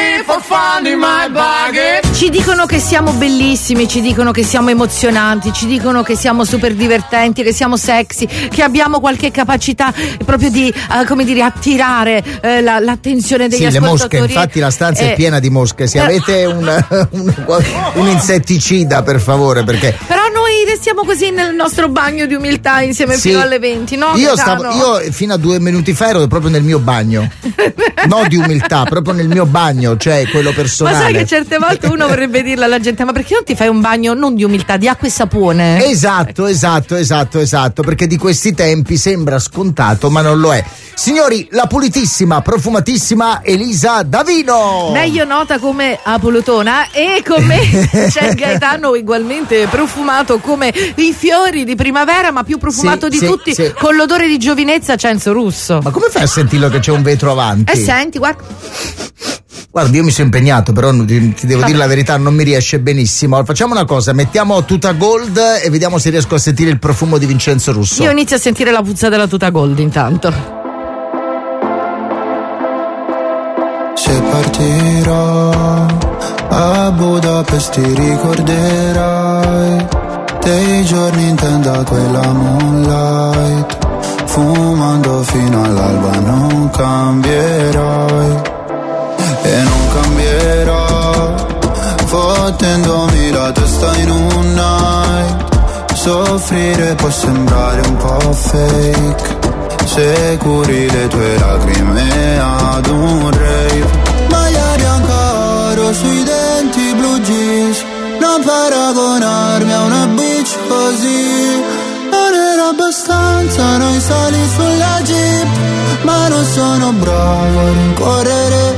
for fun in my buggy. Ci dicono che siamo bellissimi, ci dicono che siamo emozionanti, ci dicono che siamo super divertenti, che siamo sexy, che abbiamo qualche capacità proprio di, come dire, attirare l'attenzione degli ascoltatori. Le mosche, infatti la stanza è piena di mosche. Se avete un insetticida, per favore, perché... Però noi restiamo così nel nostro bagno di umiltà insieme fino alle 20, no? Io fino a 2 minuti fa ero proprio nel mio bagno. No, di umiltà, proprio nel mio bagno, cioè quello personale. Ma sai che certe volte uno vorrebbe dirle alla gente: ma perché non ti fai un bagno non di umiltà, di acqua e sapone? Esatto, perché di questi tempi sembra scontato, ma non lo è. Signori, la pulitissima, profumatissima Elisa Davino, meglio nota come Apolotona, e come c'è Gaetano, ugualmente profumato come i fiori di primavera, ma più profumato di tutti, con l'odore di giovinezza, Cenzo Russo. Ma come fai a sentirlo che c'è un vetro avanti? Senti, guarda. Guarda, io mi sono impegnato, però ti devo dire la verità, non mi riesce benissimo. Facciamo una cosa, mettiamo tuta gold e vediamo se riesco a sentire il profumo di Vincenzo Russo. Io inizio a sentire la puzza della tuta gold intanto. Se partirò a Budapest ti ricorderai dei giorni in tenda quella moonlight, fumando fino all'alba non cambierai e non cambierò, fottendomi la testa in un night. Soffrire può sembrare un po' fake se curi le tue lacrime ad un rave. Maglia bianca oro sui denti, blu jeans, non paragonarmi a una bitch così. Non era abbastanza, noi sali sulla jeep, ma non sono bravo a rincorrere.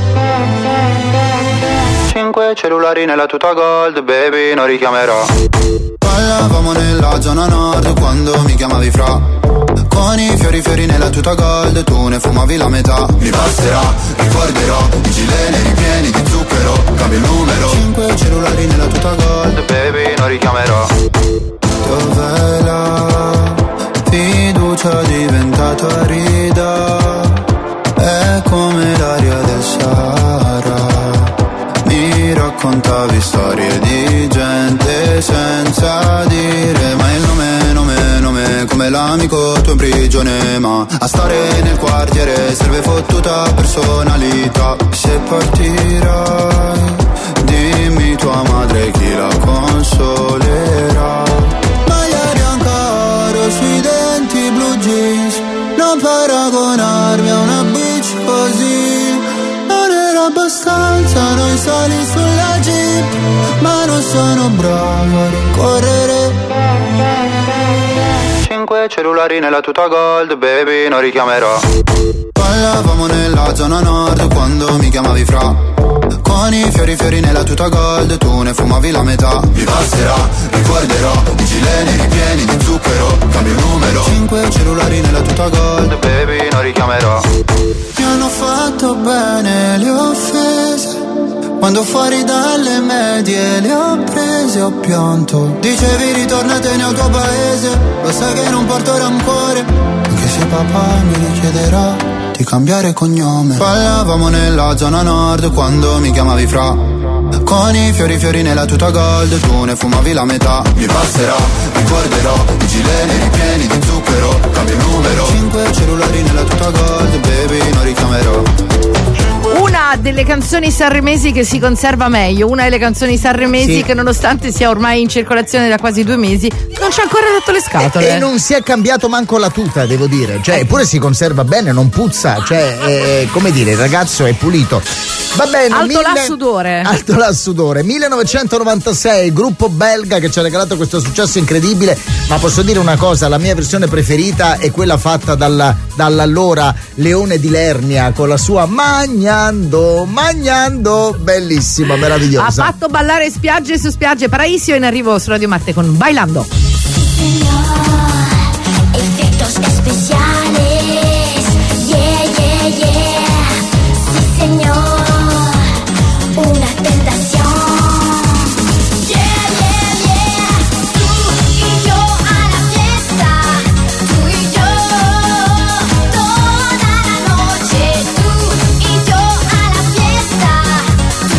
5 cellulari nella tuta gold, baby, non richiamerò. Parlavamo nella zona nord quando mi chiamavi fra. Con i fiori nella tuta gold, tu ne fumavi la metà. Mi passerà, ricorderò, i gileni ripieni di zucchero, cambio il numero. 5 cellulari nella tuta gold, baby, non richiamerò. Dov'è la fiducia diventata rida? È come l'aria del Sahara. Mi raccontavi storie di gente senza dire mai il nome, come l'amico tuo in prigione, ma a stare nel quartiere serve fottuta personalità. Se partirai, dimmi tua madre chi la consolerà. Maglia bianca oro sui denti, blu jeans, non paragonarmi a una bitch così. Non era abbastanza, noi sali sulla jeep, ma non sono bravo a rincorrere. 5 cellulari nella tuta gold, baby, non richiamerò. Parlavamo nella zona nord quando mi chiamavi fra. Con i fiori nella tuta gold, tu ne fumavi la metà. Mi passerà, ricorderò, i gileni ripieni di zucchero, cambio il numero. 5 cellulari nella tuta gold, baby, non richiamerò. Mi hanno fatto bene le offese, quando fuori dalle medie le ho prese, ho pianto. Dicevi ritornatene al tuo paese, lo sai che non porto rancore, anche se papà mi richiederà di cambiare cognome. Parlavamo nella zona nord quando mi chiamavi fra. Con i fiori nella tuta gold, tu ne fumavi la metà. Mi passerà, ricorderò, i gileni ripieni di zucchero, cambio il numero. 5 cellulari nella tuta gold, baby, non richiamerò. Una delle canzoni sanremesi che si conserva meglio, una delle canzoni sanremesi che nonostante sia ormai in circolazione da quasi 2 mesi non ci ha ancora rotto le scatole e non si è cambiato manco la tuta, devo dire, cioè eppure si conserva bene, non puzza, cioè come dire, il ragazzo è pulito. Va bene, alto là sudore 1996, gruppo belga che ci ha regalato questo successo incredibile, ma posso dire una cosa, la mia versione preferita è quella fatta dall'allora Leone di Lernia con la sua Magnando, bellissima, meravigliosa. Ha fatto ballare spiagge su spiagge, Paraíso, in arrivo su Radio Marte con Bailando. Efectos especiales, yeah, sí señor. Una tentación. Yeah. Tú y yo a la fiesta. Tú y yo toda la noche. Tú y yo a la fiesta.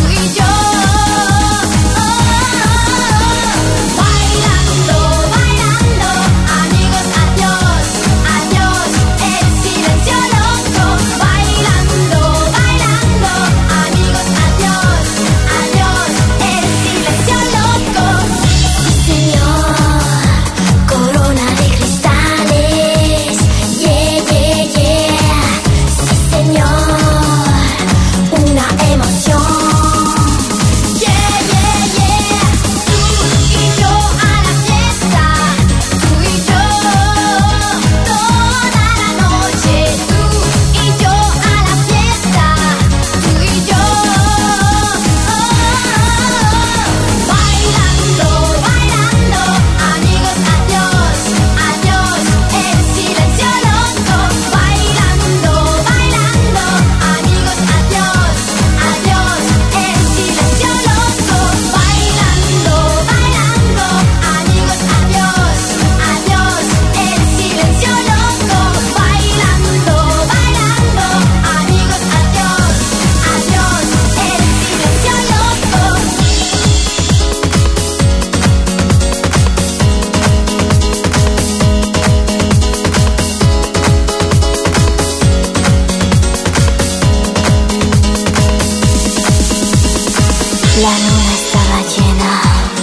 La luna estaba llena,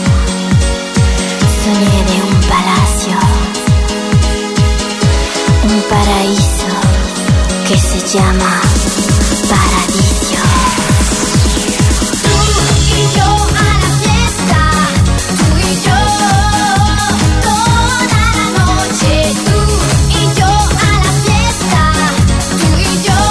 soñé de un palacio, un paraíso que se llama Paradiso. Tú y yo a la fiesta, tú y yo toda la noche, tú y yo a la fiesta, tú y yo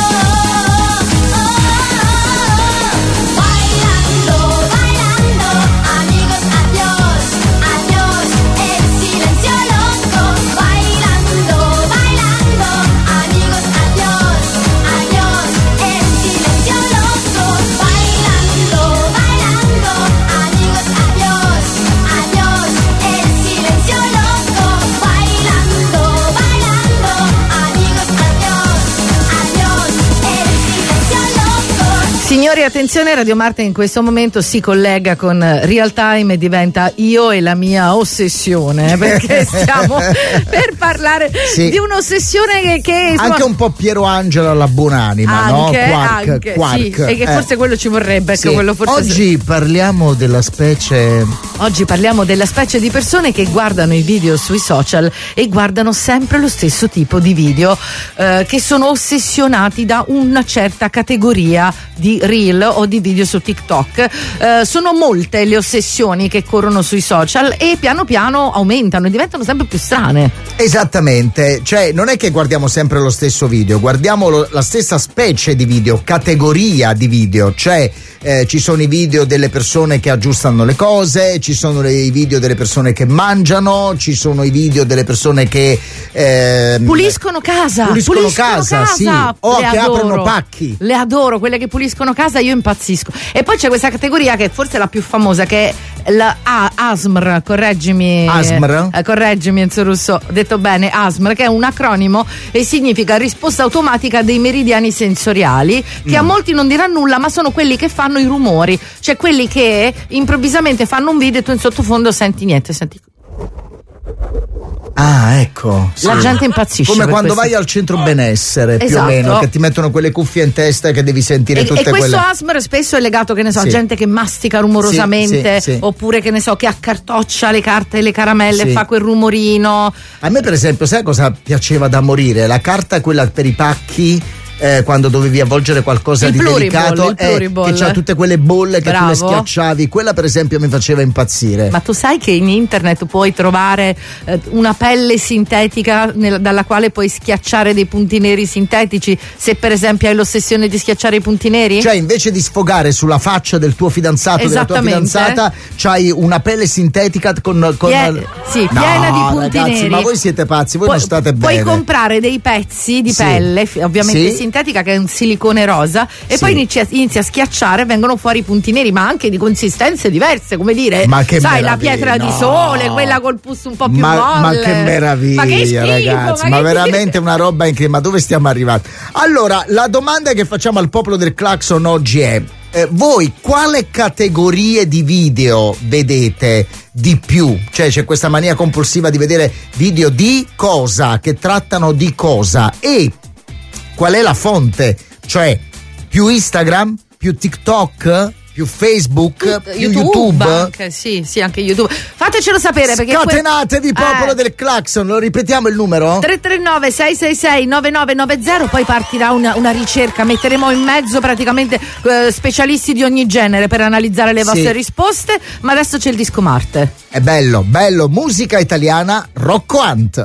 bailando, bailando, amigos, adiós, adiós, el silencio loco, bailando, bailando, amigos, adiós, adiós, el silencio loco, bailando, bailando, amigos, adiós, adiós, el silencio loco, bailando, bailando, amigos, adiós, adiós, el silencio loco. Signori, attenzione, Radio Marte in questo momento si collega con Real Time e diventa Io e la mia ossessione, perché stiamo per parlare Sì. di un'ossessione che insomma, Anche un po' Piero Angelo alla buonanima, anche, no? Quark, anche, quark. sì, e che forse quello ci vorrebbe, Sì. ecco, quello forse Oggi parliamo della specie. Oggi parliamo della specie di persone che guardano i video sui social e guardano sempre lo stesso tipo di video, che sono ossessionati da una certa categoria di reel o di video su TikTok. Sono molte le ossessioni che corrono sui social e piano piano aumentano e diventano sempre più strane. Esattamente, cioè non è che guardiamo sempre lo stesso video, guardiamo la stessa specie di video, categoria di video, cioè ci sono i video delle persone che aggiustano le cose, ci sono i video delle persone che mangiano, ci sono i video delle persone che Puliscono casa, puliscono casa, sì, o Le che adoro. aprono pacchi. Le adoro, quelle che puliscono casa, io impazzisco. E poi c'è questa categoria che è forse la più famosa, che è la ASMR, correggimi. ASMR? Correggimi Enzo Russo, ho detto bene, ASMR, che è un acronimo e significa risposta automatica dei meridiani sensoriali, che a molti non dirà nulla, ma sono quelli che fanno i rumori, cioè quelli che improvvisamente fanno un video e tu in sottofondo senti niente, senti. Ah, ecco. La sì. gente impazzisce. Come per quando questo. vai al centro benessere, più o Esatto. meno, che ti mettono quelle cuffie in testa che devi sentire tutte E questo quelle. ASMR spesso è legato, che ne so, a Sì. gente che mastica rumorosamente, Sì, sì, sì. oppure che ne so, che accartoccia le carte e le caramelle e Sì. fa quel rumorino. A me per esempio, sai cosa piaceva da morire? La carta quella per i pacchi. Quando dovevi avvolgere qualcosa Il di pluriball, delicato, il pluriball. che c'ha tutte quelle bolle che tu le Bravo. schiacciavi, quella per esempio mi faceva impazzire. Ma tu sai che in internet puoi trovare una pelle sintetica dalla quale puoi schiacciare dei punti neri sintetici, se per esempio hai l'ossessione di schiacciare i punti neri? Cioè invece di sfogare sulla faccia del tuo fidanzato o della tua Esattamente. fidanzata, c'hai una pelle sintetica con piena di punti ragazzi, neri. ma voi siete pazzi, voi non state bene. Puoi comprare dei pezzi di Sì. pelle, ovviamente Sì. sintetica, che è un silicone rosa, e Sì. poi inizi a schiacciare, vengono fuori i punti neri, ma anche di consistenze diverse, come dire, Ma che sai, la meraviglia, pietra di no. sole, quella col pus un po' più ma molle. che meraviglia, Ma che schifo, ragazzi, ma che veramente una roba incredibile. Ma dove stiamo arrivando? Allora, la domanda che facciamo al popolo del Clacson oggi è: voi quale categorie di video vedete di più? Cioè c'è questa mania compulsiva di vedere video di cosa, che trattano di cosa, e qual è la fonte? Cioè più Instagram, più TikTok, più Facebook, più YouTube? Anche, sì, anche YouTube. Fatecelo sapere, perché Scatenatevi, popolo del Clacson, lo ripetiamo il numero? 339 666 9990, poi partirà una ricerca, metteremo in mezzo praticamente specialisti di ogni genere per analizzare le vostre risposte, ma adesso c'è il disco Marte. È bello, musica italiana, Rocco Hunt.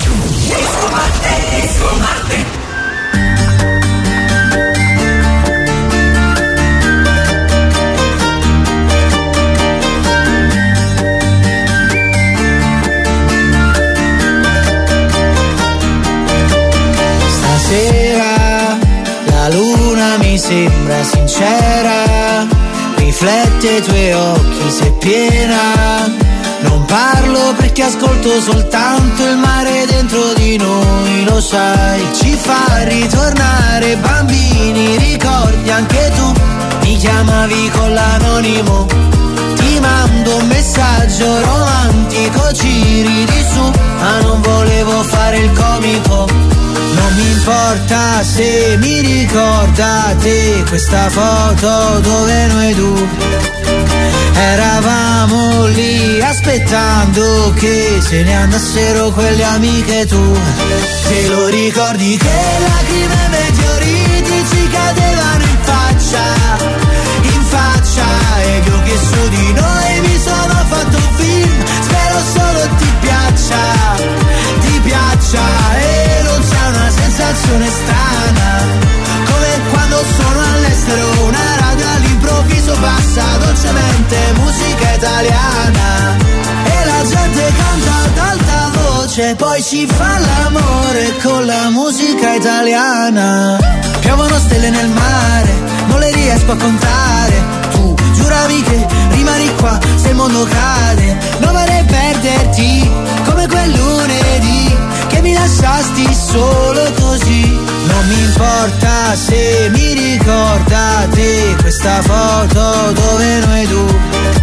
Stasera la luna mi sembra sincera, riflette i tuoi occhi se piena. Non parlo perché ascolto soltanto il mare dentro di noi, lo sai, ci fa ritornare bambini, ricordi anche tu, mi chiamavi con l'anonimo, ti mando un messaggio romantico, ci ridi su, ma non volevo fare il comico, non mi importa se mi ricordate questa foto dove noi due Eravamo lì aspettando che se ne andassero quelle amiche tue. Te lo ricordi che lacrime e meteoriti ci cadevano in faccia? Ed io che su di noi mi sono fatto un film. Spero solo ti piaccia e non c'è una sensazione strana come quando sono all'estero, una radio all'improvviso passa dolcemente musica italiana e la gente canta ad alta voce, poi si fa l'amore con la musica italiana. Piovono stelle nel mare, non le riesco a contare. Tu giuravi che rimani qua se il mondo cade. Non vorrei perderti come quel lunedì che mi lasciasti solo così. Non mi importa se mi ricordate questa foto dove noi due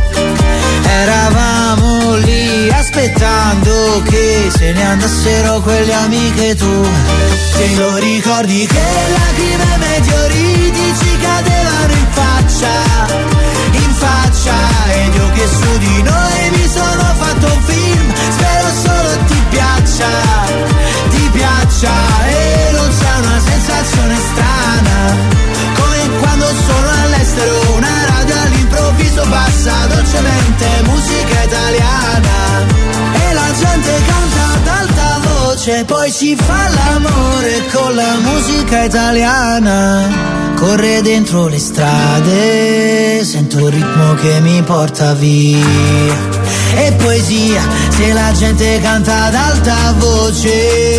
eravamo lì aspettando che se ne andassero quelle amiche tue. Te lo ricordi che lacrime e meteoriti ci cadevano in faccia? Ed io che su di noi mi sono fatto un film. Spero solo ti piaccia e non c'è una sensazione strana come quando sono all'estero, una radio all'improvviso passa dolcemente musica italiana e la gente canta ad alta voce, poi si fa l'amore con la musica italiana. Corre dentro le strade, sento il ritmo che mi porta via. E poesia, se la gente canta ad alta voce.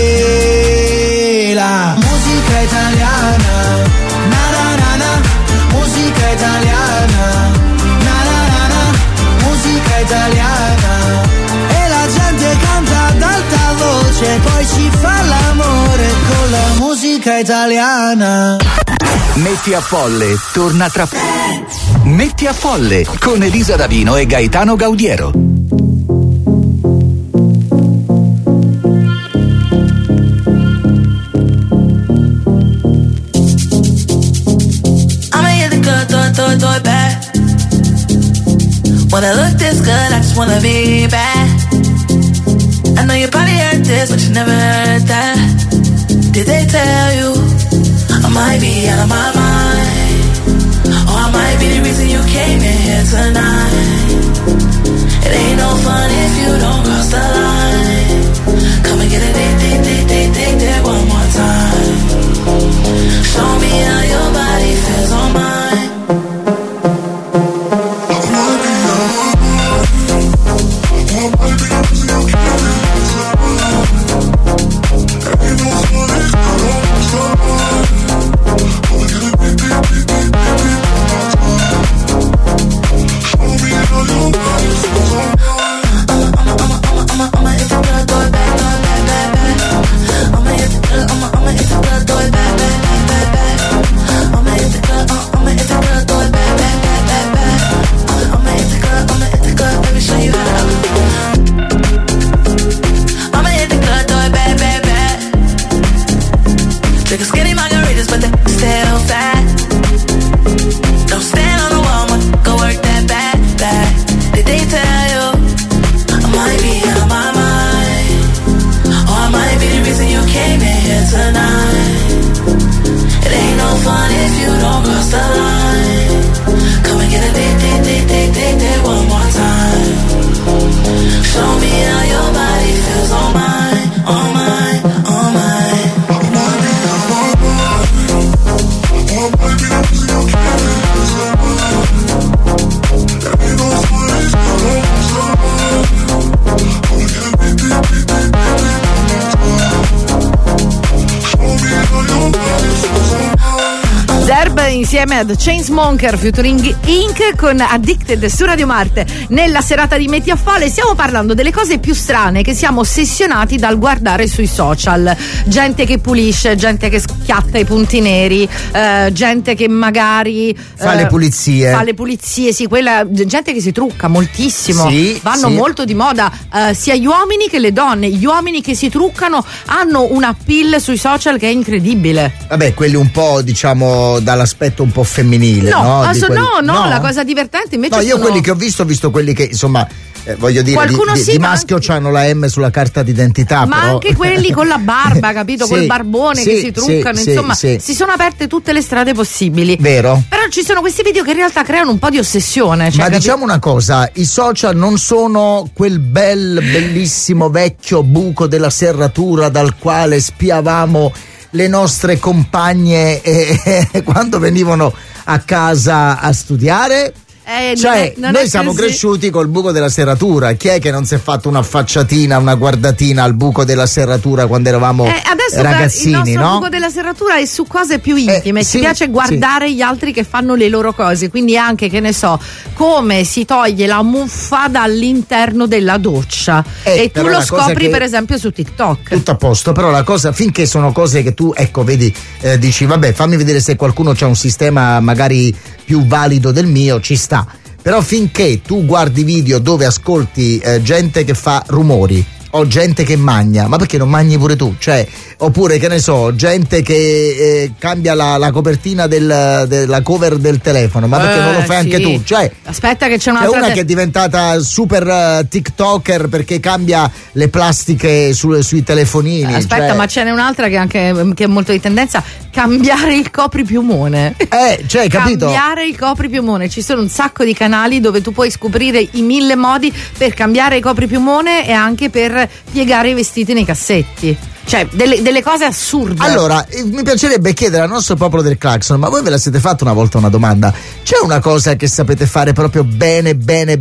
La musica italiana, na na na na, musica italiana, na na na na, musica italiana. E la gente canta ad alta voce, poi si fa l'amore con la musica italiana. Metti a Folle torna tra Metti a Folle con Elisa Davino e Gaetano Gaudiero. Do it back. When I look this good, I just wanna be bad. I know you probably heard this, but you never heard that. Did they tell you I might be out of my mind? Or I might be the reason you came in here tonight. It ain't no fun if you don't cross the line. Come and get it, date one more time. Show me how your body feels on mine. Insieme ad Chainsmokers featuring Inc con Addicted su Radio Marte. Nella serata di Metti a Folle stiamo parlando delle cose più strane che siamo ossessionati dal guardare sui social. Gente che pulisce, gente che schiatta i punti neri, gente che magari fa le pulizie. Fa le pulizie, sì, quella gente che si trucca moltissimo. Sì, vanno molto di moda, sia gli uomini che le donne. Gli uomini che si truccano hanno un appeal sui social che è incredibile. Vabbè, quelli un po', diciamo, dall'aspetto l'aspetto un po' femminile, no? No, la cosa divertente invece io quelli che ho visto quelli che insomma voglio dire di maschio c'hanno la M sulla carta d'identità, ma però... anche quelli con la barba, capito? Col barbone che si truccano, insomma si sono aperte tutte le strade possibili, vero? Però ci sono questi video che in realtà creano un po' di ossessione, ma diciamo una cosa, i social non sono quel bellissimo vecchio buco della serratura dal quale spiavamo le nostre compagne quando venivano a casa a studiare. Noi siamo cresciuti col buco della serratura. Chi è che non si è fatto una facciatina, una guardatina al buco della serratura quando eravamo ragazzini? Il nostro no? buco della serratura è su cose più intime. Ci piace guardare gli altri che fanno le loro cose. Quindi anche, che ne so, come si toglie la muffa dall'interno della doccia. E tu lo scopri per esempio su TikTok. Tutto a posto, però la cosa, finché sono cose che tu, vedi, dici vabbè, fammi vedere se qualcuno c'ha un sistema magari più valido del mio, ci sta. Però finché tu guardi video dove ascolti gente che fa rumori o gente che magna, ma perché non magni pure tu? Cioè, oppure che ne so, gente che cambia la copertina della cover del telefono, ma perché non lo fai anche tu? Cioè, aspetta che c'è un'altra che è diventata super TikToker perché cambia le plastiche sui telefonini. Aspetta, ma ce n'è un'altra che è molto di tendenza: cambiare il copripiumone. Capito? Cambiare il copripiumone. Ci sono un sacco di canali dove tu puoi scoprire i 1000 modi per cambiare il copripiumone e anche per piegare i vestiti nei cassetti. Cioè, delle cose assurde. Allora, mi piacerebbe chiedere al nostro popolo del Claxon, ma voi ve la siete fatta una volta una domanda? C'è una cosa che sapete fare proprio bene,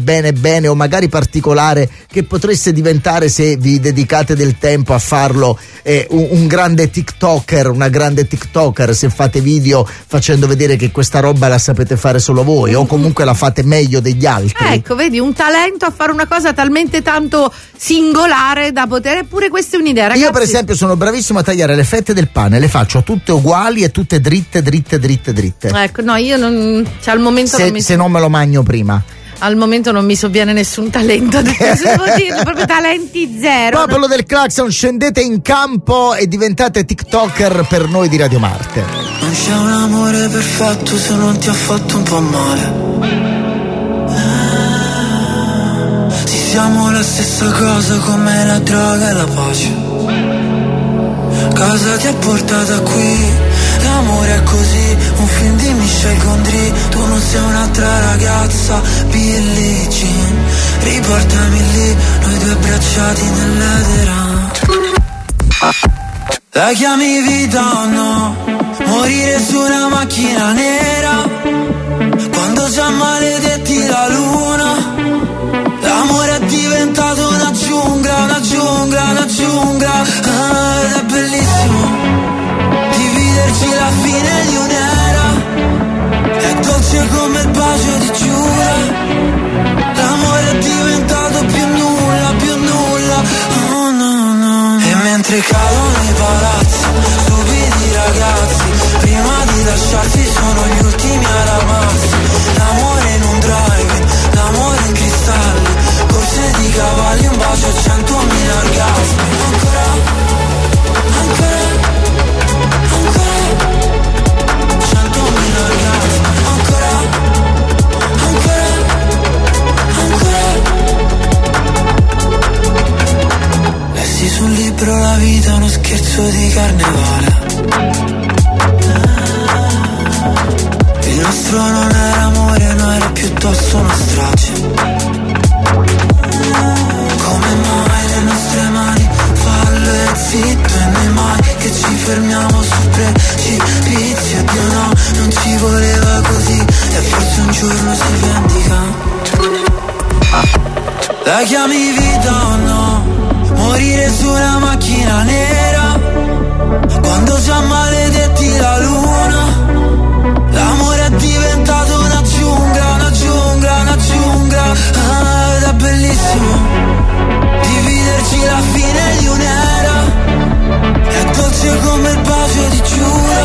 o magari particolare, che potreste diventare, se vi dedicate del tempo a farlo, un grande TikToker, una grande TikToker, se fate video facendo vedere che questa roba la sapete fare solo voi, o comunque la fate meglio degli altri? Ecco, vedi, un talento a fare una cosa talmente tanto singolare da poter, eppure questa è un'idea, ragazzi. Io per esempio sono bravissimo a tagliare le fette del pane, le faccio tutte uguali e tutte dritte. Ecco, no, io non, cioè al momento se non me lo mangio prima. Al momento non mi sovviene nessun talento, devo dirlo, proprio talenti zero. Popolo del Claxon, scendete in campo e diventate TikToker per noi di Radio Marte. Non c'è un amore perfetto se non ti ha fatto un po' male. Siamo la stessa cosa come la droga e la pace. Cosa ti ha portata qui? L'amore è così, un film di Michel Gondry. Tu non sei un'altra ragazza, Billie Jean. Riportami lì, noi due abbracciati nell'edera. La chiami vita o no? Morire su una macchina nera, quando già maledetti la luna. L'amore è diventato una giungla, ed è bellissimo dividerci la fine di un'era. È dolce come il bacio di Giura. L'amore è diventato più nulla, oh no. E mentre cadono i palazzi, stupidi ragazzi, prima di lasciarsi sono gli ultimi ad amarsi. L'amore in un drive, l'amore in cristalli, corse di cavalli, un bacio e 100.000 orgasmi. Ancora 100.000 orgasmi. Ancora lessi sul libro la vita è uno scherzo di carnevale. Il nostro non era amore, no, era piuttosto una strage. Come mai le nostre mani fallo e zitto, e noi mai che ci fermiamo sul precipizio. Dio no, non ci voleva così, e forse un giorno si vendica. La chiami vita o no? Morire su una macchina nera, quando già maledetti la luna. L'amore è diventato una giungla, ed è bellissimo dividerci la fine di un'era. È dolce come il bacio di Giura.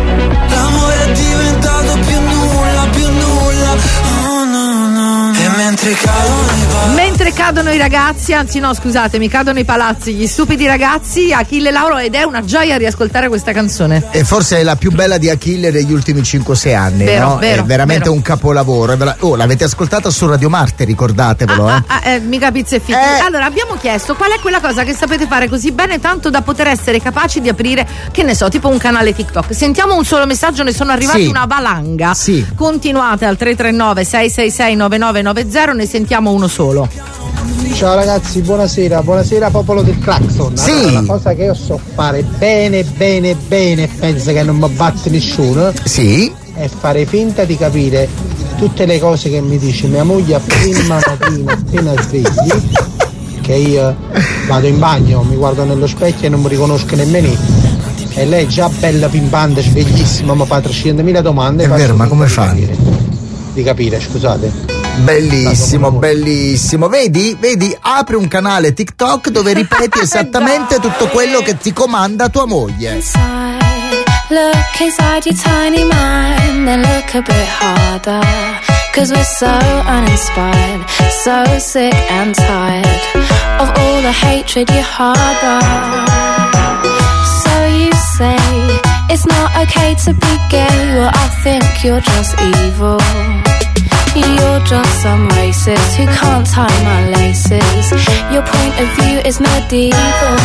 L'amore è diventato più nulla, oh no. E Mentre cadono i ragazzi, anzi no scusatemi, cadono i palazzi, gli stupidi ragazzi, Achille Lauro, ed è una gioia riascoltare questa canzone. E forse è la più bella di Achille degli ultimi 5-6 anni, vero, no? Vero, è veramente vero. Un capolavoro. L'avete ascoltata su Radio Marte, ricordatevelo. Mica pizze e fichi. Allora abbiamo chiesto qual è quella cosa che sapete fare così bene tanto da poter essere capaci di aprire, che ne so, tipo un canale TikTok. Sentiamo un solo messaggio, ne sono arrivati una valanga. Sì. Continuate al 339 666 9990, ne sentiamo uno solo. Ciao ragazzi, buonasera popolo del Claxon. Sì. Allora, la cosa che io so fare bene, penso che non mi batte nessuno, sì, è fare finta di capire tutte le cose che mi dice mia moglie prima mattina appena svegli, che io vado in bagno, mi guardo nello specchio e non mi riconosco nemmeno io. E lei già bella pimpante, sveglissima, mi fa 300.000 domande. È vero, ma come fai? Di capire, scusate. Bellissimo, bellissimo. Vedi? Apri un canale TikTok dove ripeti esattamente tutto quello che ti comanda tua moglie. Look inside your tiny mind, then look a bit harder. 'Cause we're so uninspired, so sick and tired of all the hatred you harbor. So you say it's not okay to be gay, well I think you're just evil. You're just some racist who can't tie my laces. Your point of view is medieval.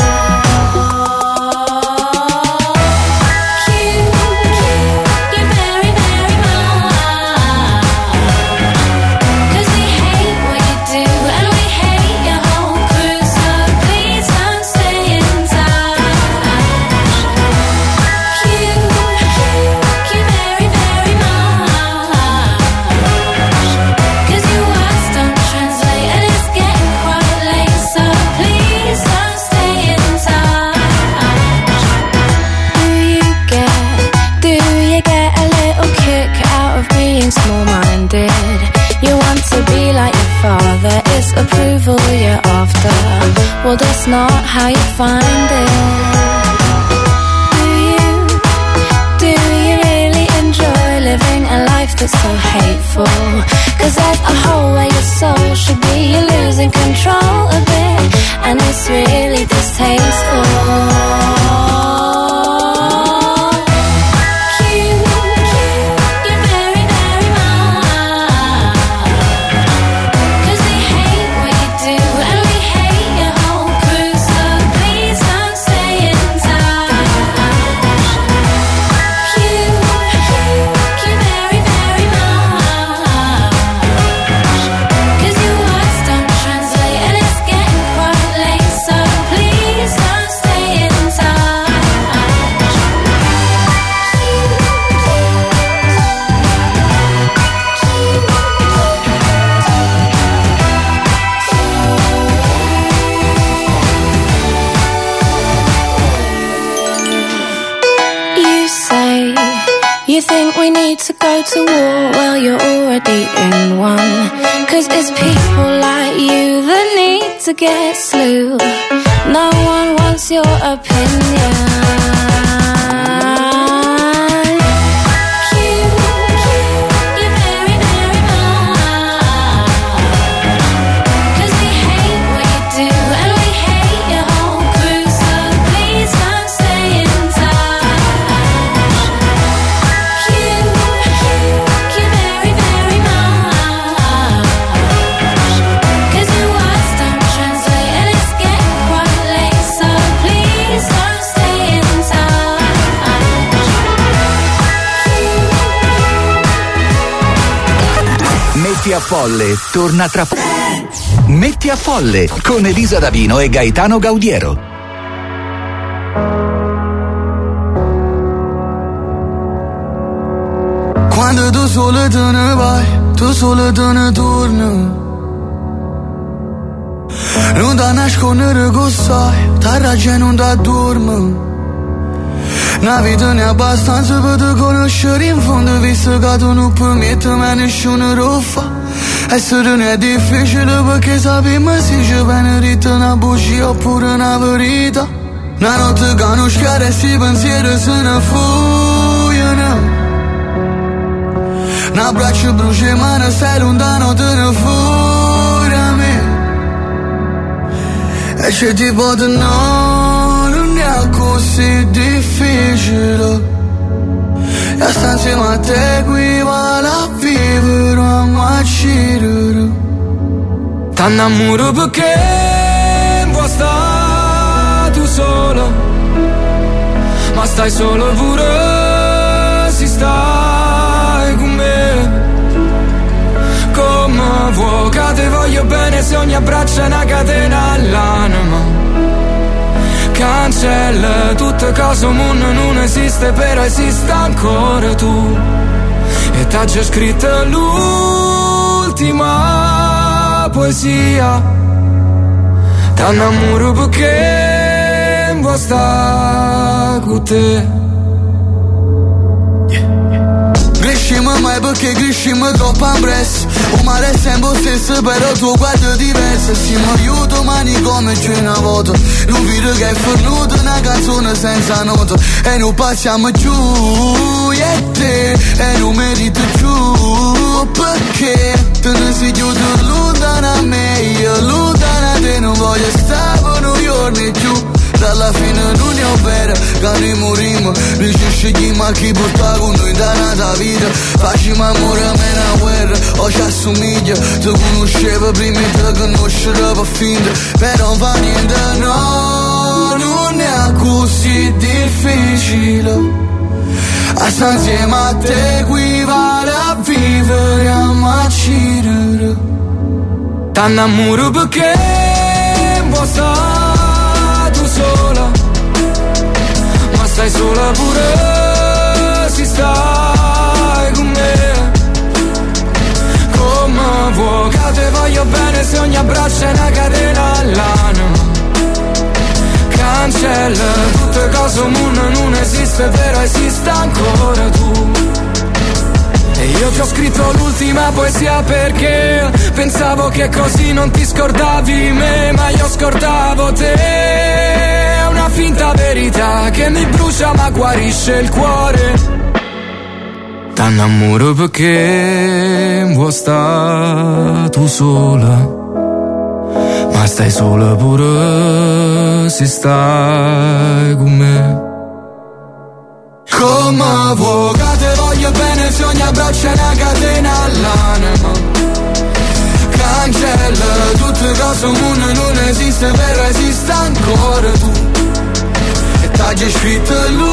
Small-minded, you want to be like your father, it's approval you're after, well that's not how you find it. Do you really enjoy living a life that's so hateful? 'Cause there's a hole where your soul should be, you're losing control a bit, and it's really distasteful. You think we need to go to war? Well, you're already in one. 'Cause it's people like you that need to get slew. No one wants your opinion. Metti a Folle torna tra poco. Metti a Folle con Elisa Davino e Gaetano Gaudiero. Quando tu solo te ne vai, tu solo te ne torni. Non da nascondere che sai, ta ragione non da dormi. Una vita ne abbastanza per te conoscere in fondo, visto che tu non permetti mai nessuno lo fa. Essere non è difficile perché sappiamo se ci viene detta una bugia oppure una verità. Una notte che non schiara e si pensieri se ne fuggono. Un abbraccio brucia mano, stai lontano, te ne fuori a me. E c'è tipo di no, non è così difficile. E sta insieme a te qui vale a vivere a macchire. T'annamoro perché vuoi stare tu solo, ma stai solo pure se stai con me. Come vuoi che te voglio bene se ogni abbraccio è una catena all'anima. Cancella tutte cose, un mondo non esiste, però esiste ancora tu. E t'ha già scritto l'ultima poesia. T'annamoro perché vuoi stare con te. Crescimo mai perché crescimo troppo ampresso. Un mare è sempre stesso però tuo guardo diverso. Siamo io domani come c'è una volta. Non vedo che è fornuto una canzone senza nota. E non passiamo giù io e te. E non merito giù perché te ne sei chiuso lontano a me. Io lontano a te non voglio stare per noi giorni giù. Dalla fine non è vera, che morimo. Noi ci scegliamo a chi porta con noi da nata vita. Facciamo amore a me una guerra, o ci assomiglia. Ti conoscevo prima e ti conoscerò per finta. Però non fa niente, no, non è così difficile. A stare insieme a te equivale a vivere a macchire. T'annamoro perché vuoi stare sola, ma stai sola pure se stai con me. Come vuoi che te voglio bene se ogni abbraccio è una catena all'anima. Cancella tutte cose, un mondo non esiste, però esiste ancora tu. E io ti ho scritto l'ultima poesia perché pensavo che così non ti scordavi me, ma io scordavo te. È una finta verità che mi brucia ma guarisce il cuore. T'annamoro perché vuoi stare tu sola, ma stai sola pure se stai con me. Come vuoi che te voglio bene se ogni abbraccio è una catena all'anima. Cancella tutte cose, un mondo non esiste, però esiste ancora tu. E t'ha già scritto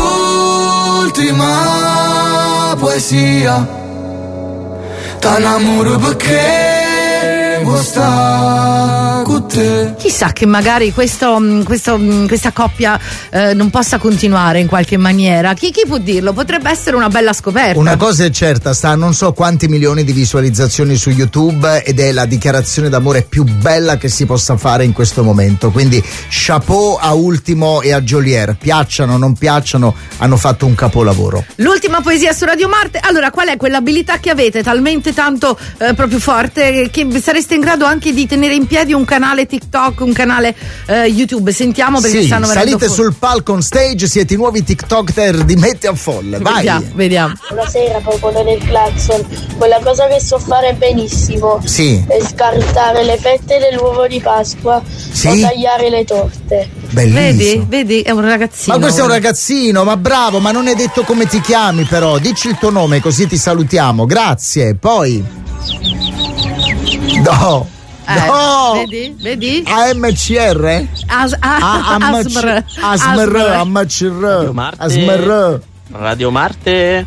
l'ultima poesia. T'annamoro perché vuoi stare con te. Chissà che magari questa coppia non possa continuare in qualche maniera. Chi può dirlo? Potrebbe essere una bella scoperta. Una cosa è certa, sta a non so quanti milioni di visualizzazioni su YouTube ed è la dichiarazione d'amore più bella che si possa fare in questo momento. Quindi chapeau a Ultimo e a Geolier. Piacciono o non piacciono, hanno fatto un capolavoro. L'ultima poesia su Radio Marte. Allora, qual è quell'abilità che avete talmente tanto proprio forte che sareste in grado anche di tenere in piedi un canale TikTok, un canale YouTube? Sentiamo perché sì, stanno venendo salite fuori. sul palco on stage, siete i nuovi TikToker di Metti a Folle. Vai. Vediamo. Buonasera, popolo del clacson. Quella cosa che so fare benissimo è scartare le fette dell'uovo di Pasqua o tagliare le torte. Bellissimo. Vedi, è un ragazzino. Ma questo è un ragazzino, ma bravo, ma non hai detto come ti chiami però. Dici il tuo nome così ti salutiamo. Grazie. Poi no. Vedi? AMCR? ASMR. Radio Marte.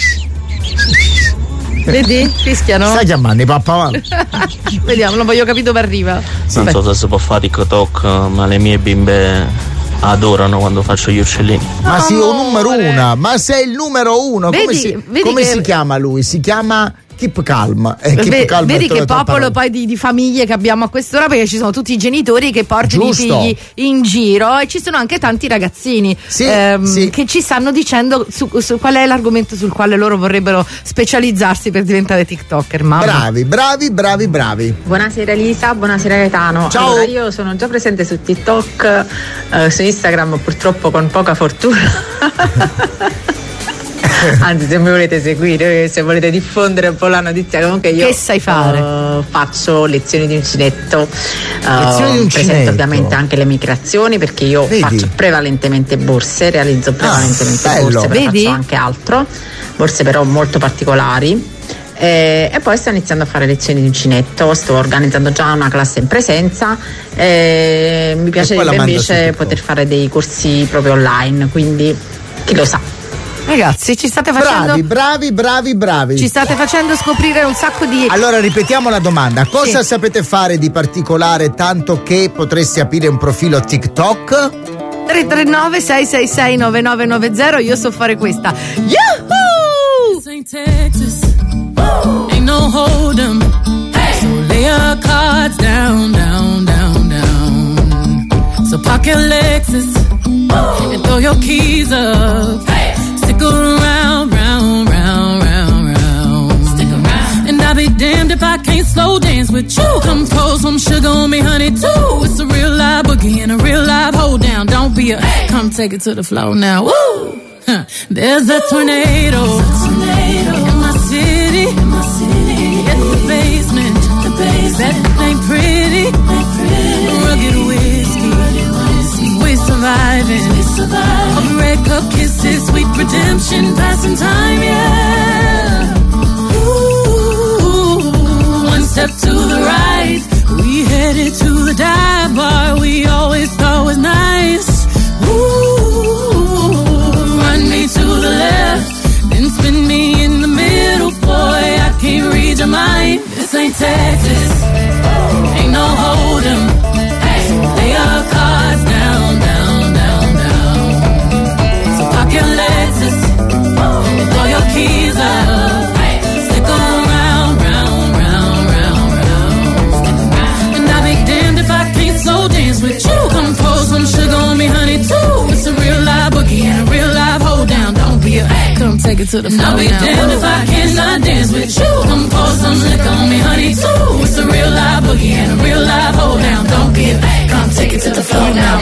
Vedi? Fischiano? Stai chiamando papà? Vediamo, non voglio capire dove arriva. Non so se si può fare TikTok, ma le mie bimbe adorano quando faccio gli uccellini. Ma sì, o numero una, ma sei il numero uno. Vedi come si chiama lui? Si chiama Keep Calm. Keep Calm. Vedi che popolo poi di famiglie che abbiamo a quest'ora, perché ci sono tutti i genitori che portano i figli in giro e ci sono anche tanti ragazzini che ci stanno dicendo su qual è l'argomento sul quale loro vorrebbero specializzarsi per diventare TikToker. Mamma. Bravi. Buonasera Elisa, buonasera Gaetano. Ciao. Allora, io sono già presente su TikTok, su Instagram purtroppo con poca fortuna. Anzi, se mi volete seguire, se volete diffondere un po' la notizia, comunque io che sai fare? Faccio lezioni di uncinetto. Lezioni di uncinetto. Presento ovviamente anche le mie creazioni, perché io faccio prevalentemente borse, realizzo prevalentemente borse, però faccio anche altro, borse però molto particolari. E poi sto iniziando a fare lezioni di uncinetto, sto organizzando già una classe in presenza, mi piacerebbe invece poter fare dei corsi proprio online, quindi chi lo sa. Ragazzi, ci state facendo bravi. Ci state facendo scoprire un sacco di. Allora ripetiamo la domanda: cosa sapete fare di particolare tanto che potresti aprire un profilo TikTok? 339 666 9990. Io so fare questa. Yahoo! Ain't no hold 'em. Hey. So lay your cards down, down, down, down. So park your Lexus and throw your keys up. Hey. Stick around, round, round, round, round. Stick around. And I'll be damned if I can't slow dance with you. Come pour some sugar on me, honey, too. It's a real live boogie and a real live hold down. Don't be a come take it to the floor now. Woo! Huh. There's a tornado. In my city. In the basement. That ain't pretty. Rugged whiskey. We're surviving. Of red cup kisses, sweet redemption, passing time, yeah. Ooh, one step to the right. We headed to the dive bar we always thought was nice. Ooh, run me to the left, then spin me in the middle, boy, I can't read your mind. This ain't Texas, ain't no hold 'em. Lay your cards down, down, down, down. So park your Lexus, throw your keys up. Stick around, round, round, round, round. And I'll be damned if I can't slow dance with you. Come pour some sugar on me, honey, too. It's a real live boogie and a real live hold down. Don't be a come take it to the floor. I'll be damned if I cannot dance with you. Come pour some liquor on me, honey, too. It's a real live boogie and a real live hold down. Don't be a come take it to the floor now.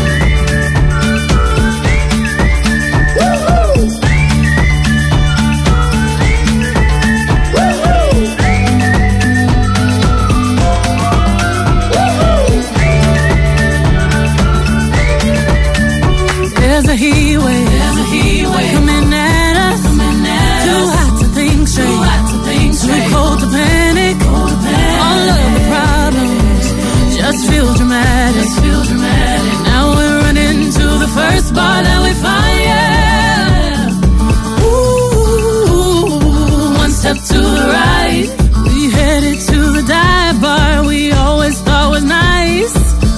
There's a heat wave coming at us. Too hot to think straight, too cold to panic. All of the problems just feel dramatic. Now we're running to the first bar that we find, yeah. Ooh, one step to the right. We headed to the dive bar we always thought was nice.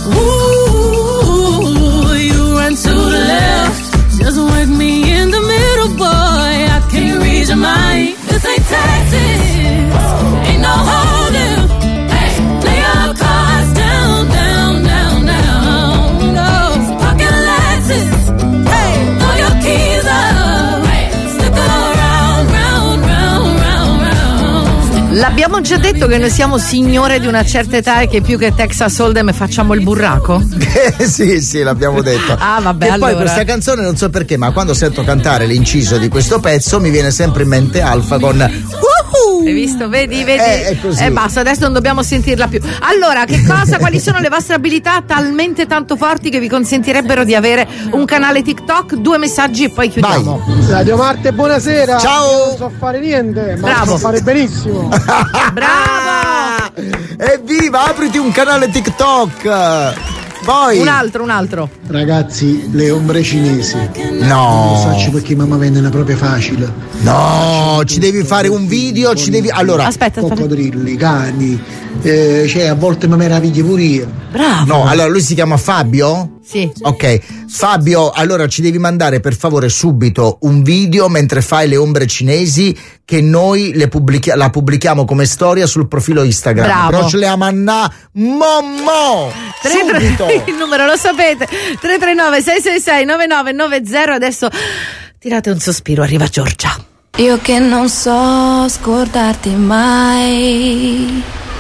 Ooh, you run to the left, just work me in the middle, boy, I can't read your mind. This ain't Texas, ain't no holding. Lay your cards down, down, down, down. No, pocket Lexus, throw your keys up. Stick around, round, round, round, round. L'abbiamo già detto che noi siamo signore di una certa età e che più che Texas Hold'em facciamo il burraco? sì, l'abbiamo detto. Ah, vabbè, e allora. poi questa canzone non so perché, ma quando sento cantare l'inciso di questo pezzo mi viene sempre in mente Alfa con Hai visto? Vedi? È così. Basta, adesso non dobbiamo sentirla più. Allora, quali sono le vostre abilità talmente tanto forti che vi consentirebbero di avere un canale TikTok? 2 messaggi e poi chiudiamo. Vai. Radio Marte, buonasera. Ciao. Io non so fare niente, ma Bravo. so fare benissimo. Bravo! Evviva, apriti un canale TikTok. Poi Un altro. Ragazzi, le ombre cinesi. No. Non faccio perché mamma vende una propria facile. No, ci devi fare un video, allora. Aspetta. Coccodrilli, cani, cioè a volte mi meraviglia pure io. Bravo. No, allora lui si chiama Fabio? Sì. Ok, Fabio, allora ci devi mandare per favore subito un video mentre fai le ombre cinesi che noi la pubblichiamo come storia sul profilo Instagram. Bravo. Però ce le amannà Mommo! Subito! Il numero lo sapete, 339 666 9990. Adesso tirate un sospiro, arriva Giorgia. Io che non so scordarti mai,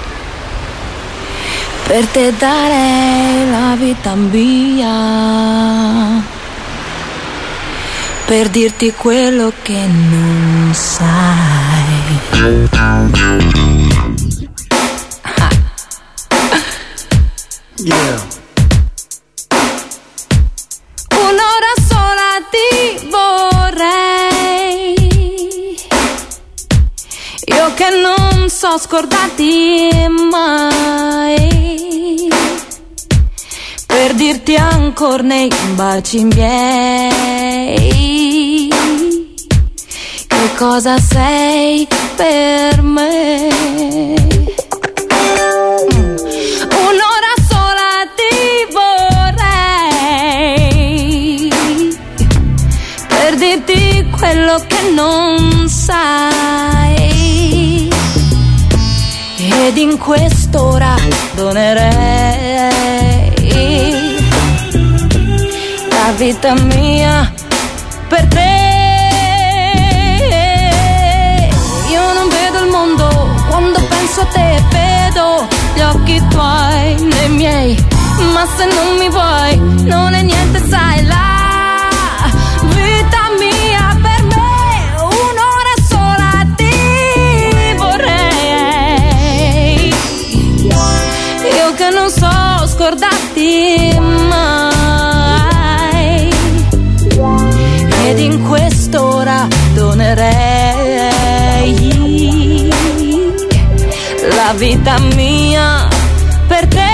per te darei la vita mia. per dirti quello che non sai. Yeah. Un'ora sola ti vorrei, io che non so scordarti mai, per dirti ancora nei baci miei che cosa sei per me. Un'ora sola ti vorrei per dirti quello che non sai, ed in quest'ora donerei la vita mia per te. Io non vedo il mondo quando penso a te, vedo gli occhi tuoi nei miei, ma se non mi vuoi non è niente, sai, la vita mia per me. Un'ora sola ti vorrei, io che non so scordarti mai, ed in quest'ora donerei la vita mia per te.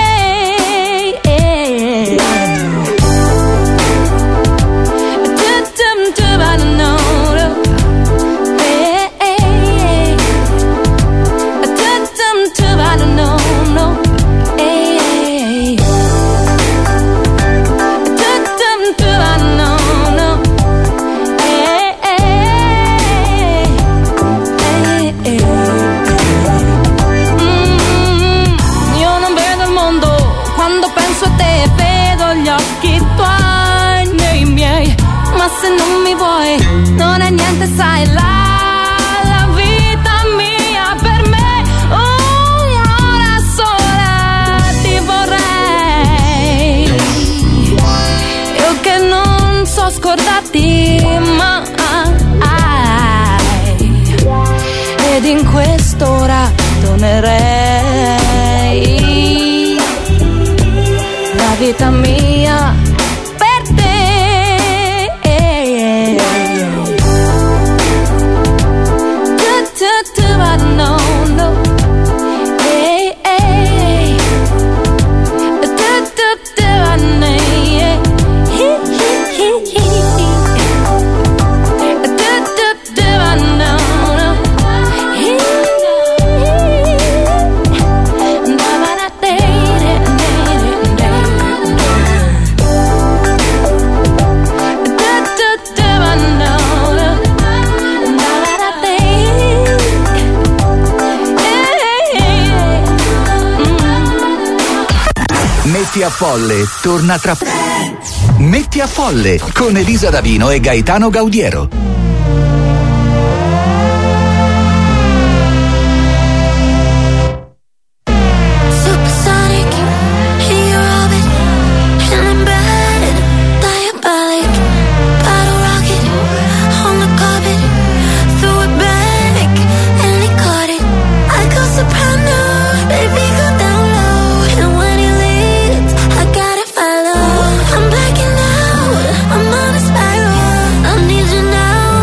Se non mi vuoi non è niente, sai, la vita mia per me. Un'ora sola ti vorrei, io che non so scordarti mai, ed in quest'ora donerei la vita mia per te. Metti a Folle torna tra Metti a Folle con Elisa Davino e Gaetano Gaudiero. I'm blacking out, I'm on a spiral. I need you now.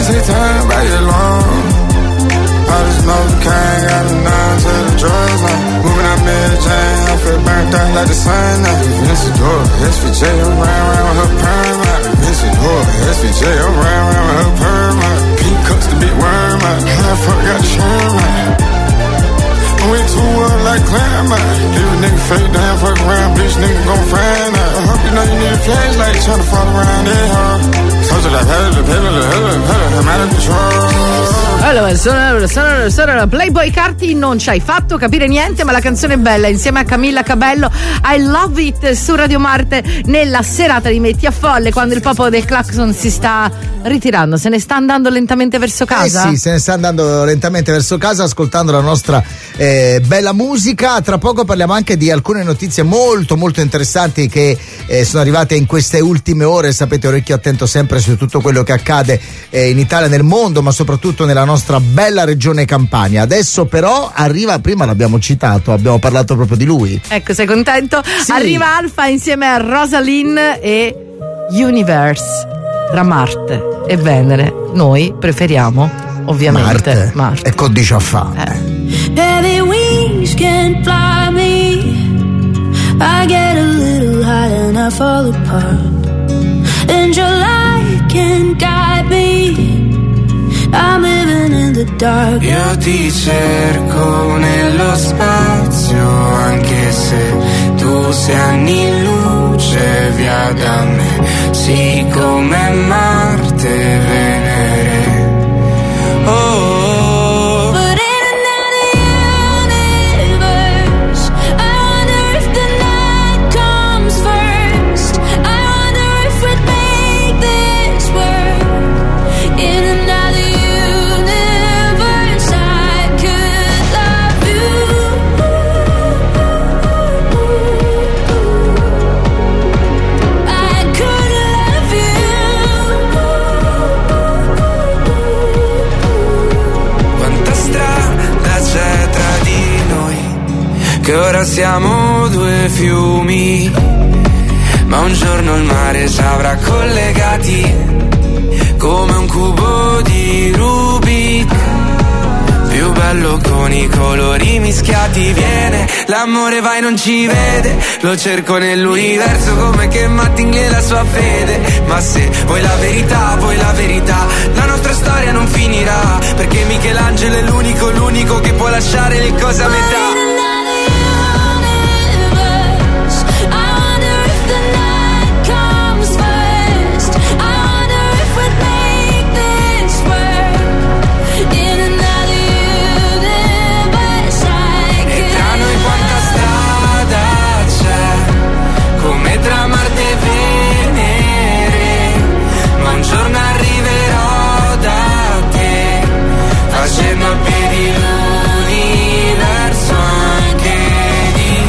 say turn back your long. I just know the king got a 9 to the drugs now. Moving out Mary Jane, I feel burnt out like the sun now. Vince Adora, SVJ, I'm round with her perm out. Vince Adora, SVJ, I'm round with her perm out. Pink cups the big worm out. How the fuck got the sherm out? I'm way too well like climb out. Leave a nigga fake down, fuck around, bitch nigga gon' find out. I hope you know you need a flashlight, tryna follow around that hard. Told you like, I'm out of control. Allora, sono Playboy Carti, non ci hai fatto capire niente, ma la canzone è bella, insieme a Camilla Cabello, I Love It su Radio Marte nella serata di Metti a Folle, quando il popolo del clacson si sta ritirando, se ne sta andando lentamente verso casa. Sì, se ne sta andando lentamente verso casa ascoltando la nostra bella musica. Tra poco parliamo anche di alcune notizie molto molto interessanti che sono arrivate in queste ultime ore. Sapete, orecchio attento sempre su tutto quello che accade in Italia, nel mondo, ma soprattutto nella nostra bella regione Campania. Adesso però arriva, prima l'abbiamo citato, abbiamo parlato proprio di lui. Ecco, sei contento? Sì. Arriva Alfa insieme a Rosalind e Universe, tra Marte e Venere. Noi preferiamo ovviamente Marte. E con dice a fare. Heavy wings can't fly me. I get a little high and I fall apart. And your light can guide me. I'm living in the dark. Io ti cerco nello spazio, anche se tu sei anni luce via da me. Sì, come Marte e Venere. Oh. Che ora siamo due fiumi, ma un giorno il mare ci avrà collegati come un cubo di Rubik, più bello con i colori mischiati. Viene, l'amore vai non ci vede, lo cerco nell'universo come che Mattingly la sua fede. Ma se vuoi la verità, la nostra storia non finirà, perché Michelangelo è l'unico che può lasciare le cose a metà. Tra Marte e Venere, ma un giorno arriverò da te, facendo a piedi l'universo anche di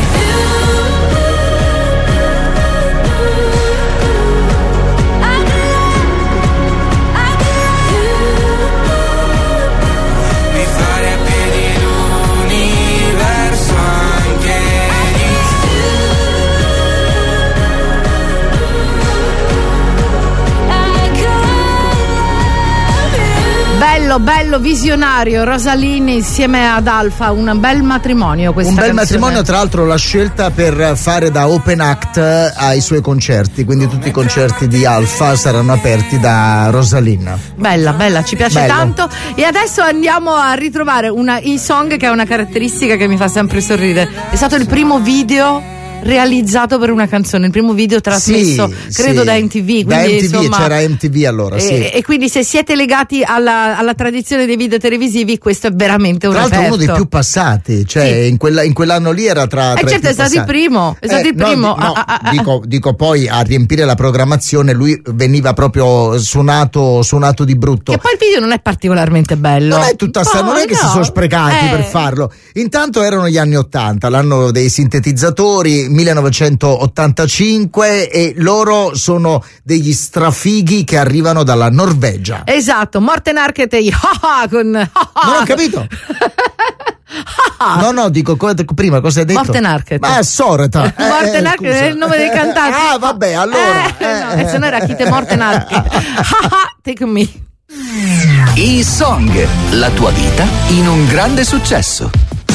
di fare a piedi l'universo anche bello visionario. Rosalind insieme ad Alfa, un bel matrimonio questa un bel canzone. matrimonio, tra l'altro la scelta per fare da open act ai suoi concerti, quindi tutti i concerti di Alfa saranno aperti da Rosalind. Bella, ci piace tanto. E adesso andiamo a ritrovare una e-song che ha una caratteristica che mi fa sempre sorridere. È stato il primo video realizzato per una canzone, il primo video trasmesso credo da MTV, quindi, da MTV, insomma, c'era MTV allora, e quindi se siete legati alla tradizione dei video televisivi, questo è veramente un tra l'altro reperto. uno dei più passati, cioè in quell'anno lì era tra i certo, più è stato il primo, dico poi a riempire la programmazione lui veniva proprio suonato di brutto, e poi il video non è particolarmente bello, non è tutta non è che si sono sprecati per farlo. Intanto erano gli anni 80, l'anno dei sintetizzatori, 1985, e loro sono degli strafighi che arrivano dalla Norvegia. Esatto, Morten Harket e con non ho capito. No, dico prima cosa hai detto? Morten Harket. Ma Soreta. Morten Harket è il nome del cantante. Vabbè, allora. No, se no era Kite Morten Harket. Take me. E-Song, la tua vita in un grande successo.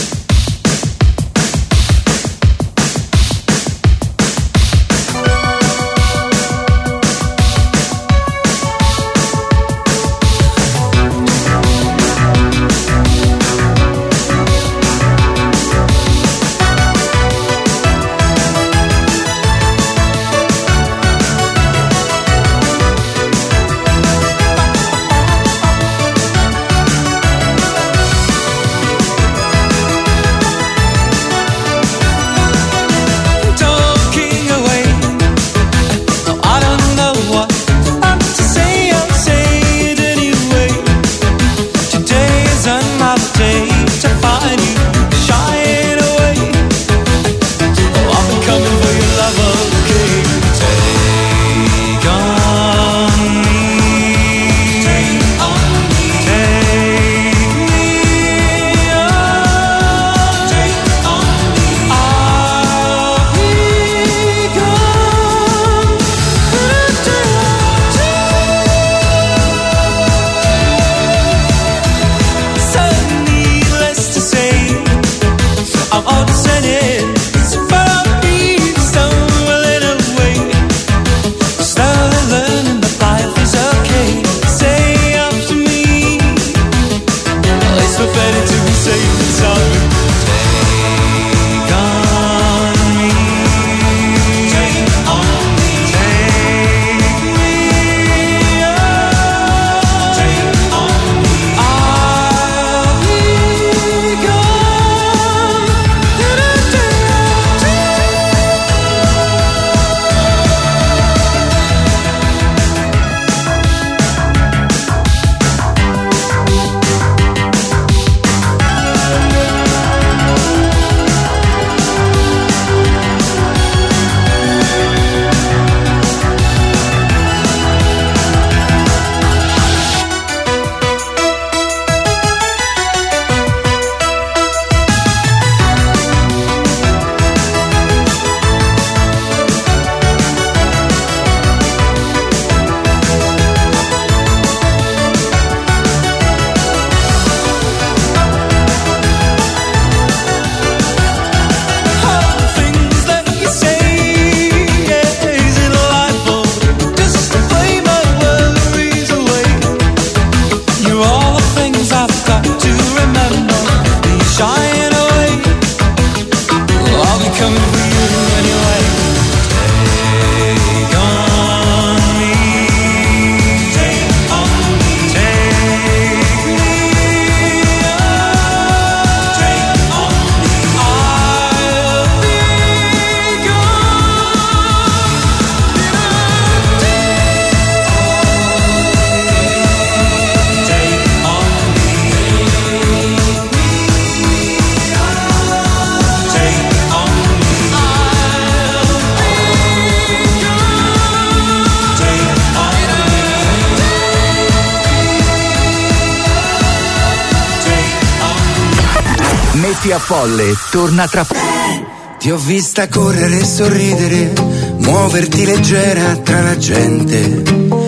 Metti a Folle torna tra poco. Ti ho vista correre e sorridere, muoverti leggera tra la gente,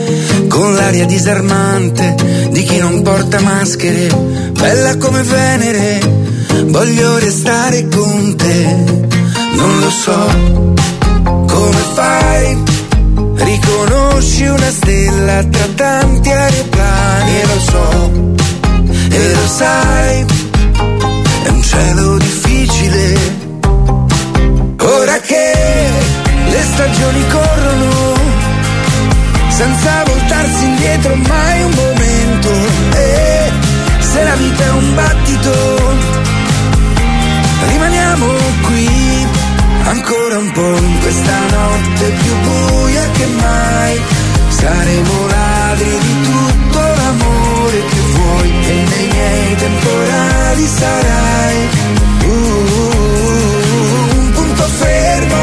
con l'aria disarmante di chi non porta maschere, bella come Venere, voglio restare con te. Non lo so come fai, riconosci una stella tra tanti aeroplani, e lo so, e lo sai, è un cielo difficile. Ora che le stagioni corrono, senza voltarsi indietro mai un momento, e se la vita è un battito, rimaniamo qui ancora un po' in questa notte più buia che mai. Saremo ladri di tutto l'amore che vuoi, e nei miei temporali sarai un punto fermo.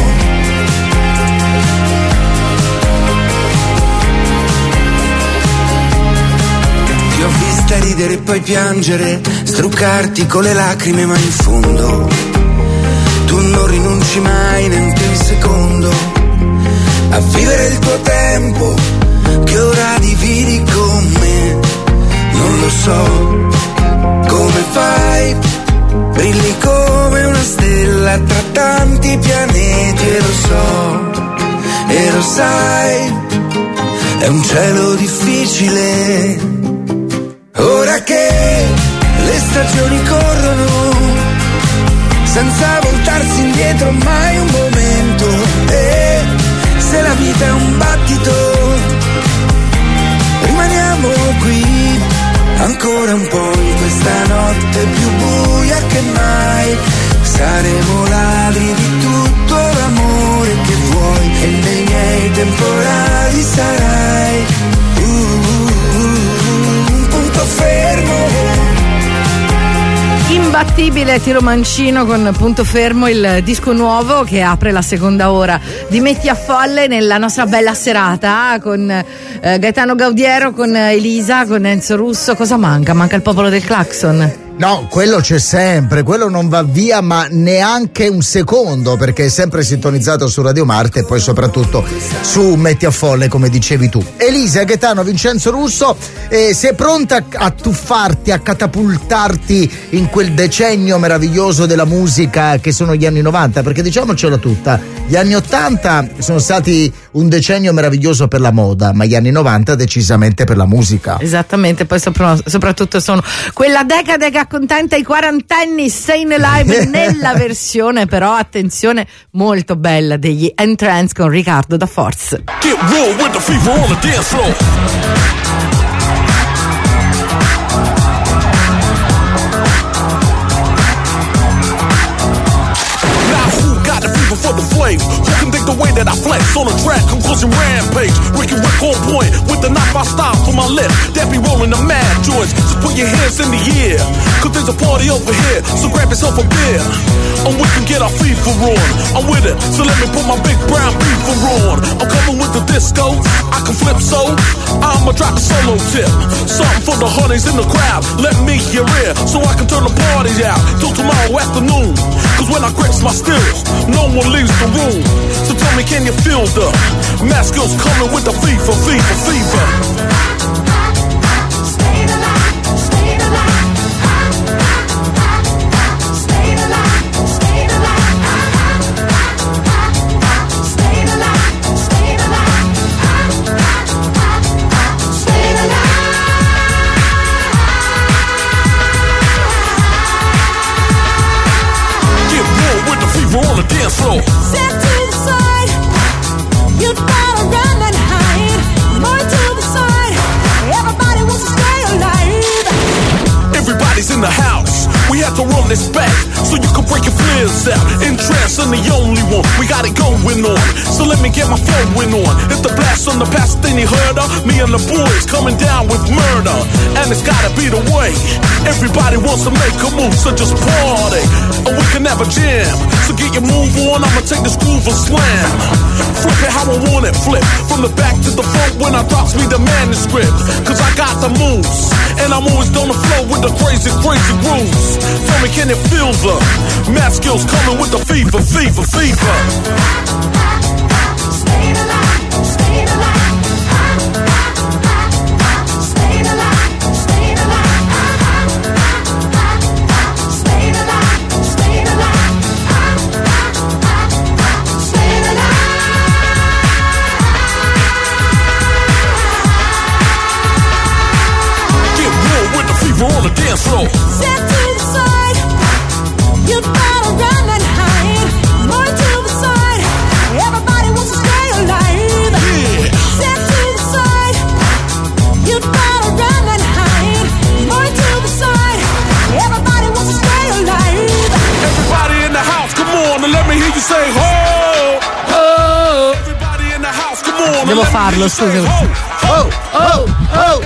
Ti ho vista ridere e poi piangere, struccarti con le lacrime, ma in fondo tu non rinunci mai neanche un secondo a vivere il tuo tempo che ora dividi con me. so come fai, brilli come una stella tra tanti pianeti e lo so, e lo sai, è un cielo difficile. Ora che le stagioni corrono senza voltarsi indietro mai un momento, e se la vita è un battito rimaniamo qui ancora un po' in questa notte più buia che mai. Saremo ladri di tutto l'amore che vuoi e nei miei temporali sarai un punto fermo. Imbattibile Tiro Mancino con Punto Fermo, il disco nuovo che apre la seconda ora di Metti a Folle nella nostra bella serata con Gaetano Gaudiero, con Elisa, con Enzo Russo. Cosa manca? Manca il popolo del clacson. No, quello c'è sempre, quello non va via ma neanche un secondo, perché è sempre sintonizzato su Radio Marte e poi soprattutto su Metti a Folle, come dicevi tu. Elisa, Gaetano, Vincenzo Russo, sei pronta a tuffarti, a catapultarti in quel decennio meraviglioso della musica che sono gli anni 90? Perché diciamocela tutta, gli anni 80 sono stati un decennio meraviglioso per la moda, ma gli anni 90 decisamente per la musica. Esattamente, poi soprattutto sono quella decade che accontenta i quarantenni, Staying Alive nella versione però, attenzione, molto bella degli Entrance con Riccardo da Force. Get real with the fever on the dance floor. For the flames, who can think the way that I flex on a track, conclusion rampage, Ricky Rick on point with the knock my style for my lip, that be rolling the mad joints, just put your hands in the air, cause there's a party over here, so grab yourself a beer, and we can get our FIFA on, I'm with it, so let me put my big brown beaver on, I'm coming with the disco, I can flip so, I'ma drop a solo tip, something for the honeys in the crowd, let me hear it, so I can turn the party out, till tomorrow afternoon, cause when I grips my stills, no one leaves the room. So tell me, can you feel the mask skills coming with the fever, fever, fever? On the dance floor. Step to the side, you gotta run and hide. More to the side, everybody wants to stay alive. Everybody's in the house, we have to run this back, so you can break your flares out. Entrance and the only one, we got it going on, so let me get my flowing on. It's the blast on the past thing you heard of, me and the boys coming down with murder, and it's gotta be the way. Everybody wants to make a move, so just party, and we can have a jam. So get your move on, I'ma take this groove and slam. Flip it how I want it, flip from the back to the front when I drops me the manuscript. Cause I got the moves, and I'm always on the flow with the crazy, crazy grooves. Tell me, can you feel the math skills coming with the fever, fever, fever? Stay alive, stay alive. On the dance floor. Step to the side, you gotta run and hide. More to the side, everybody wants to stay alive. Yeah. Step to the side, you gotta run and hide. More to the side, everybody wants to stay alive. Everybody in the house, come on and let me hear you say ho, ho. Everybody in the house, come on. Devo farlo, scusami. Oh, oh, oh,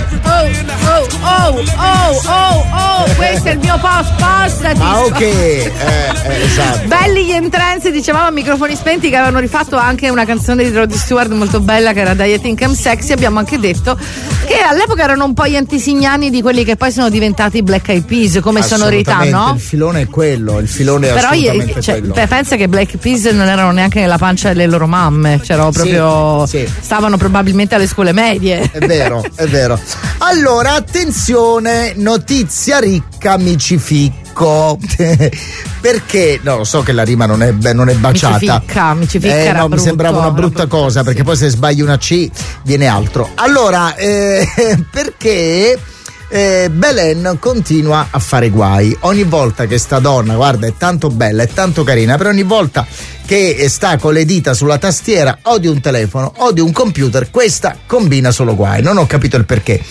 questo è il mio post. Ma ok, esatto. Belli gli Entrance, dicevamo a microfoni spenti, che avevano rifatto anche una canzone di Rod Stewart molto bella che era Die I Think I'm Sexy. Abbiamo anche detto Che all'epoca erano un po' gli antesignani di quelli che poi sono diventati Black Eyed Peas come sonorità, no? Il filone è quello, il filone è però assolutamente quello. Pensa che Black Eyed Peas non erano neanche nella pancia delle loro mamme, c'erano proprio stavano probabilmente alle scuole medie. È vero, è vero. Allora, attenzione, notizia ricca, amici ficco. Perché no, so che la rima non è baciata. Mi ci ficca era no, brutto, mi sembrava una brutta cosa, perché poi se sbagli una C viene altro. Allora, perché Belen continua a fare guai. Ogni volta che sta donna, guarda, è tanto bella, è tanto carina, però ogni volta che sta con le dita sulla tastiera o di un telefono o di un computer, questa combina solo guai. Non ho capito il perché.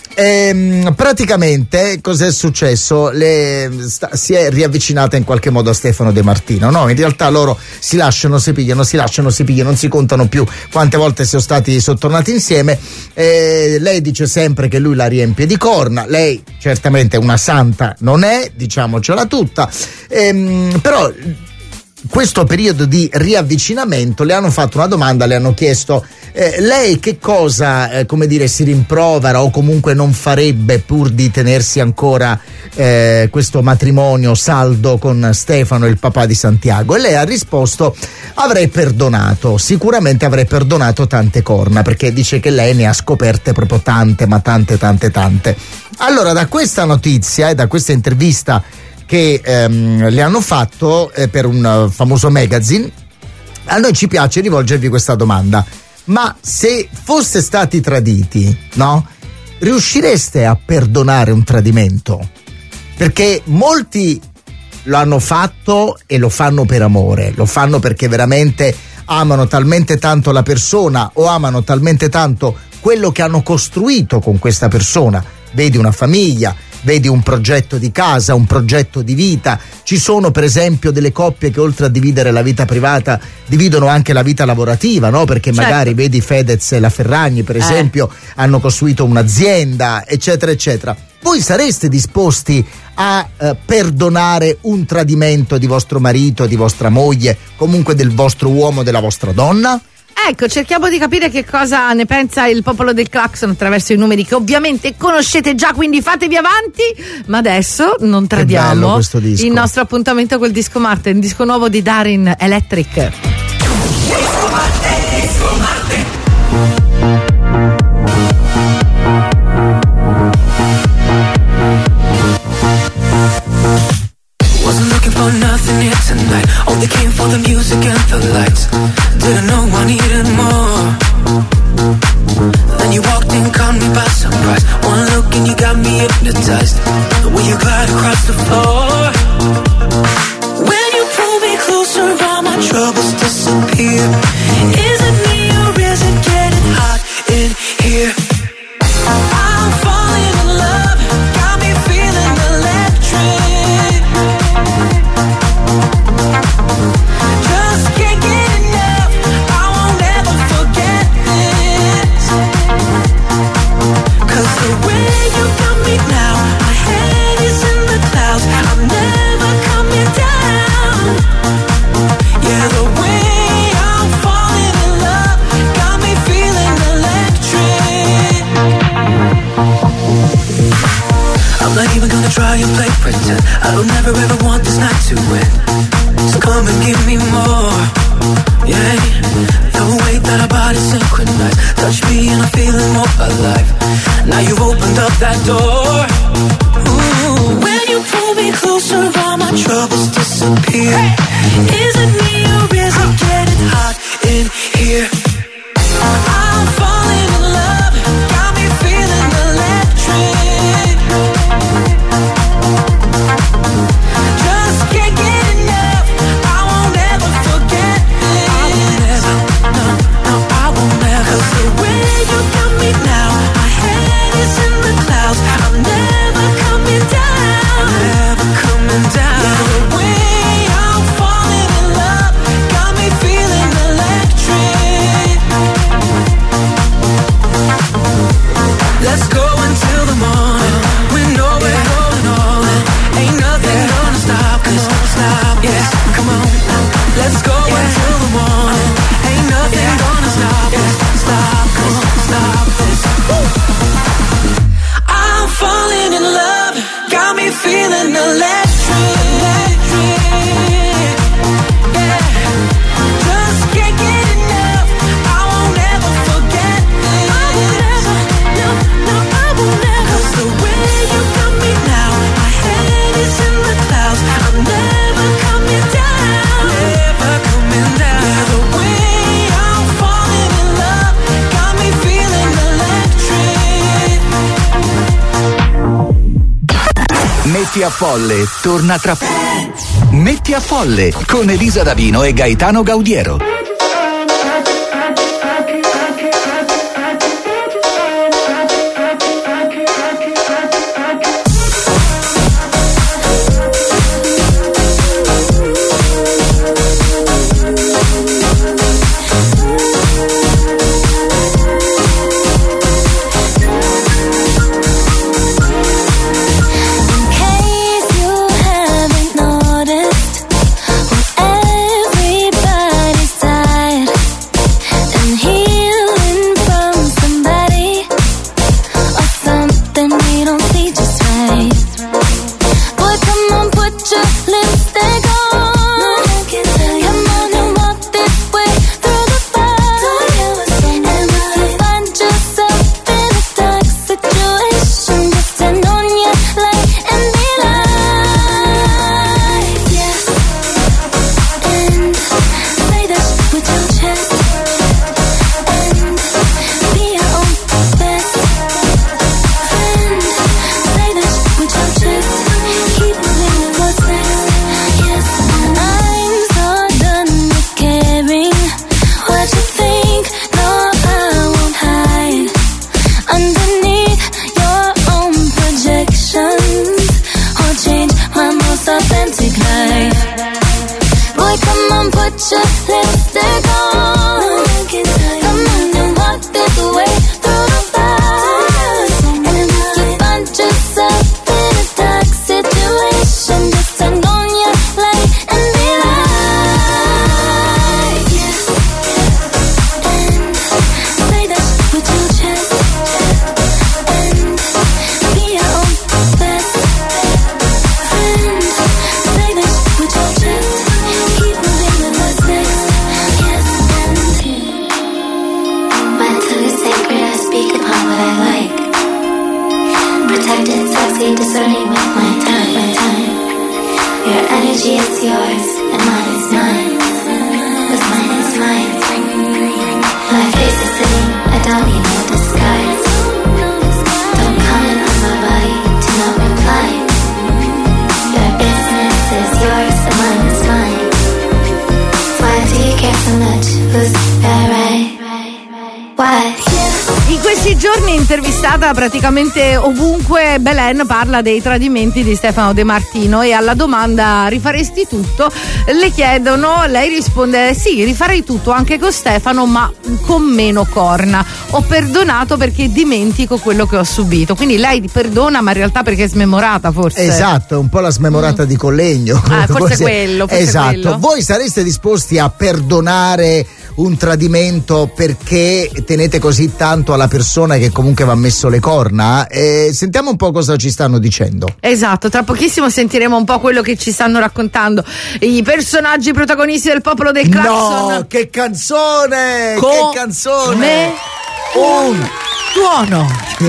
Praticamente cos'è successo? Si è riavvicinata in qualche modo a Stefano De Martino, no? In realtà loro si lasciano, si pigliano, non si contano più quante volte sono tornati insieme. Lei dice sempre che lui la riempie di corna, lei certamente una santa non è, diciamocela tutta, però questo periodo di riavvicinamento le hanno fatto una domanda, le hanno chiesto lei che cosa si rimprovera o comunque non farebbe pur di tenersi ancora questo matrimonio saldo con Stefano, il papà di Santiago, e lei ha risposto: avrei perdonato, sicuramente avrei perdonato tante corna, perché dice che lei ne ha scoperte proprio tante, ma tante. Allora, da questa notizia e da questa intervista che le hanno fatto per un famoso magazine, a noi ci piace rivolgervi questa domanda: ma se foste stati traditi, no? Riuscireste a perdonare un tradimento? Perché molti lo hanno fatto e lo fanno per amore, lo fanno perché veramente amano talmente tanto la persona o amano talmente tanto quello che hanno costruito con questa persona. Vedi una famiglia, vedi un progetto di casa, un progetto di vita. Ci sono per esempio delle coppie che oltre a dividere la vita privata dividono anche la vita lavorativa, no? Perché magari vedi Fedez e la Ferragni per esempio hanno costruito un'azienda, eccetera eccetera. Voi sareste disposti a perdonare un tradimento di vostro marito, di vostra moglie, comunque del vostro uomo, della vostra donna? Ecco, cerchiamo di capire che cosa ne pensa il popolo del Claxon attraverso i numeri che ovviamente conoscete già, quindi fatevi avanti. Ma adesso non tradiamo il nostro appuntamento col Disco Marte, il disco nuovo di Darin, Electric. Disco Marte. Wasn't looking for nothing here tonight. Only came for the music and the lights. Didn't know I needed more. Then you walked in, caught me by surprise. One look and you got me hypnotized. The way you glide across the floor. When you pull me closer, all my troubles disappear. Is it me or is it getting hot in here? I'm falling in love, got me feeling electric. Just can't get enough, I won't ever forget this. 'Cause the way you got me now, my head is in the clouds, I'm never coming down. Yeah, the way I'm falling in love, got me feeling electric. I'm not even gonna try and play pretend, I don't never ever want this night to end. So come and give me more, yeah. The way that our bodies synchronize, touch me and I'm feeling more alive. Now you've opened up that door. Ooh. When you pull me closer, all my troubles disappear. Is it me or is it getting hot in here? I'm falling in love, got me feeling electric. Just can't get enough, I won't ever forget this. I won't ever, no, I won't ever. 'Cause the way you got me now, my head is in the clouds, I'm never Metti a Folle torna tra Metti a Folle con Elisa Davino e Gaetano Gaudiero. Praticamente ovunque Belen parla dei tradimenti di Stefano De Martino e alla domanda rifaresti tutto le chiedono, lei risponde sì, rifarei tutto anche con Stefano ma con meno corna, ho perdonato perché dimentico quello che ho subito, quindi lei perdona ma in realtà perché è smemorata forse. Esatto, un po' la smemorata di Collegno. Forse quello. Esatto, quello. Voi sareste disposti a perdonare un tradimento perché tenete così tanto alla persona che comunque va messo le corna? Sentiamo un po' cosa ci stanno dicendo. Esatto, tra pochissimo sentiremo un po' quello che ci stanno raccontando i personaggi protagonisti del popolo del Claxon. No, che canzone! Che canzone! Un tuono.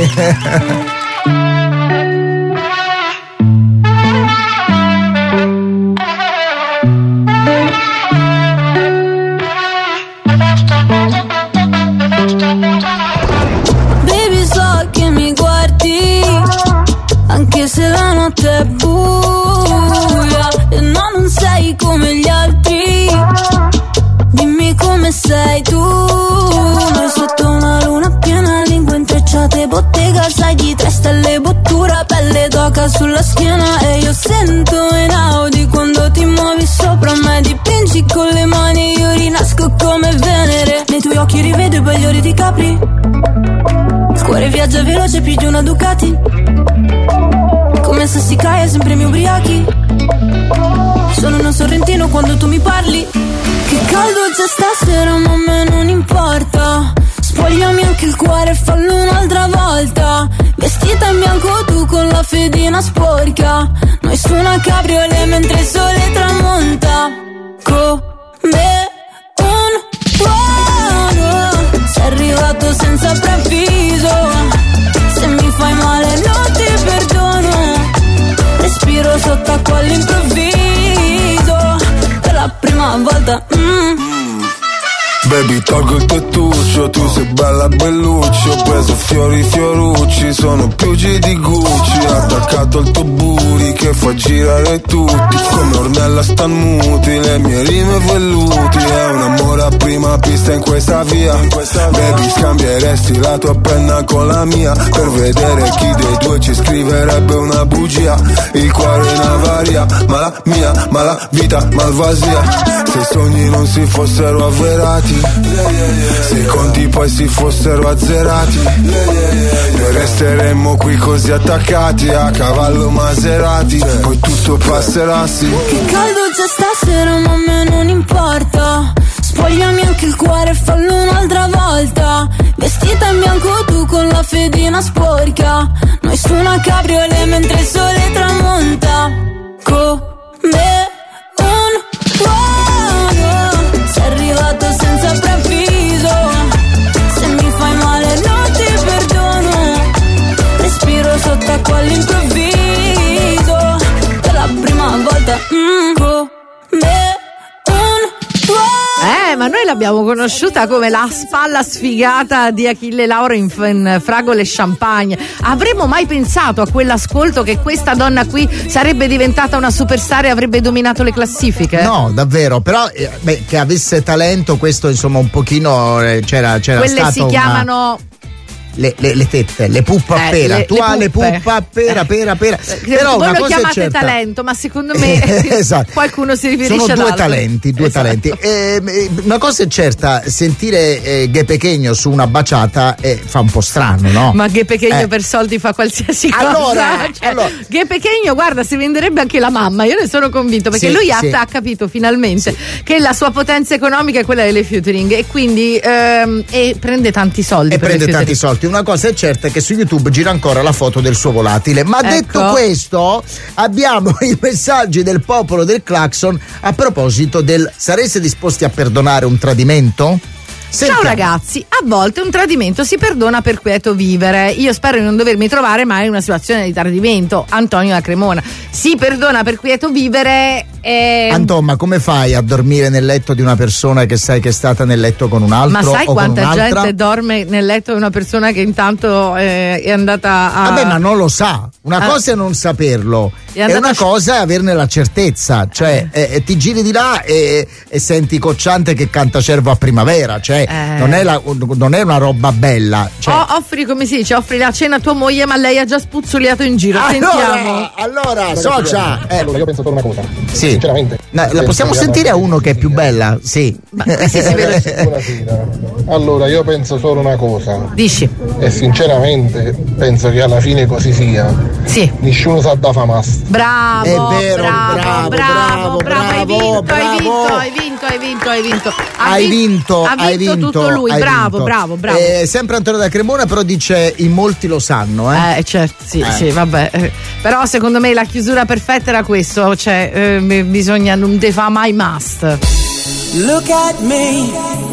Anche se la notte è buia e non sei come gli altri, dimmi come sei tu. Noi sotto una luna piena, lingue intrecciate, bottega, sai di 3 stelle, bottura, pelle d'oca sulla schiena. E io sento in Audi quando ti muovi sopra me, dipingi con le mani, io rinasco come Venere. Nei tuoi occhi rivedo i bagliori di Capri, il cuore viaggia veloce più di una Ducati. Come se si cae sempre mi ubriachi. Sono uno sorrentino quando tu mi parli. Che caldo c'è stasera ma a me non importa. Spogliami anche il cuore, fallo un'altra volta. Vestita in bianco tu con la fedina sporca. Noi su una cabriolet mentre il sole tramonta. Come un tuono. Sei arrivato senza preavviso. Se mi fai male non ti perdono. Respiro sott'acqua all'improvviso. Per la prima volta Baby Baby, tolgo il tettuccio, tu sei bella bellucci. Ho preso fiori fiorucci, sono piugi di Gucci. Attaccato al tuo booty che fa girare tutti. Come Ornella Stanmuti, le mie rime velluti. È un amore a prima pista in questa via. Baby, scambieresti la tua penna con la mia per vedere chi dei due ci scriverebbe una bugia. Il cuore in avaria, ma la mia, ma la vita malvasia. Se i sogni non si fossero avverati, se i conti poi si fossero azzerati, noi resteremmo qui così attaccati a cavallo Maserati. Poi tutto passerà, sì. Che caldo c'è stasera, ma a me non importa. Spogliami anche il cuore e fallo un'altra volta. Vestita in bianco tu con la fedina sporca. Noi su una cabriolet mentre il sole tramonta. Come un tuono sei arrivato senza preavviso. Se mi fai male non ti perdono. Respiro sott'acqua all'improvviso. Per la prima volta come ma noi l'abbiamo conosciuta come la spalla sfigata di Achille Lauro in Fragole e Champagne. Avremmo mai pensato a quell'ascolto che questa donna qui sarebbe diventata una superstar e avrebbe dominato le classifiche? No, davvero, però che avesse talento, questo insomma un pochino c'era quelle stato si chiamano le tette, le puppa a pera. Tu hai le puppa a pera. Però voi una lo cosa chiamate è certa. Talento, ma secondo me esatto. qualcuno si riferisce sono ad due altro. talenti. Esatto. Una cosa è certa, sentire Ghe Pechegno su una baciata fa un po' strano, no? Ma Ghe Pechegno per soldi fa qualsiasi cosa. Allora. Ghe Pechegno, guarda, si venderebbe anche la mamma, io ne sono convinto, perché lui ha capito finalmente che la sua potenza economica è quella delle featuring e quindi prende tanti soldi. Una cosa è certa, che su YouTube gira ancora la foto del suo volatile, ma detto questo abbiamo i messaggi del popolo del Clacson a proposito del: sareste disposti a perdonare un tradimento? Sentiamo. Ciao ragazzi, a volte un tradimento si perdona per quieto vivere. Io spero di non dovermi trovare mai in una situazione di tradimento. Antonio da Cremona. Si perdona per quieto vivere. Anton, ma come fai a dormire nel letto di una persona che sai che è stata nel letto con un altro? Ma sai o quanta con un'altra? gente dorme nel letto di una persona che intanto è andata a... Vabbè, ma non lo sa. Una cosa è non saperlo e una cosa è averne la certezza. Cioè ti giri di là e senti Cocciante che canta Cervo a primavera. Cioè non è una roba bella. Cioè... offri, come si dice, offri la cena a tua moglie, ma lei ha già spuzzoliato in giro. Sentiamo. Allora, socia. Allora, io penso solo una cosa. Sì. Sinceramente. La possiamo sentire a uno che è più bella? Sì. Allora, io penso solo una cosa. Dici? E sinceramente penso che alla fine così sia. Sì. Nessuno sa da famast. Bravo. È vero, bravo. Hai vinto tutto lui. Bravo. Sempre Antonio da Cremona, però dice: in molti lo sanno, certo, sì, vabbè. Però secondo me la chiusura perfetta era questo, cioè bisogna non te fa mai must. Look at me.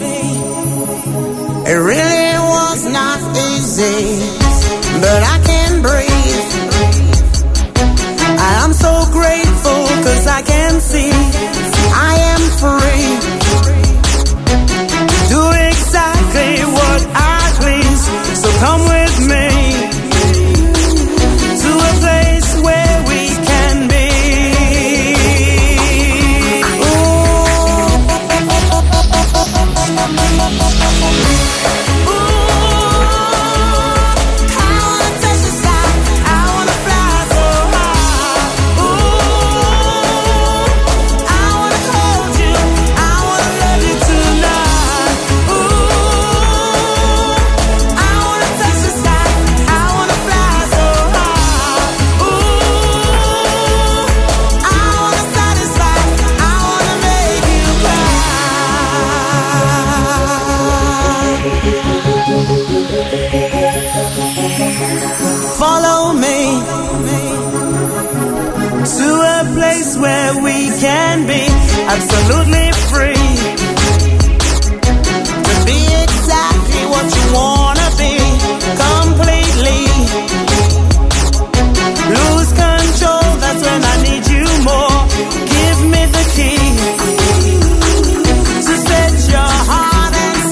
It really was not easy, but I can breathe. I'm so grateful 'cause I can see I am free. Do exactly what I please. So come with me to a place where we can be. Follow me to a place where we can be absolutely free, to be exactly what you wanna be, completely lose control. That's when I need you more. Give me the key to set your heart and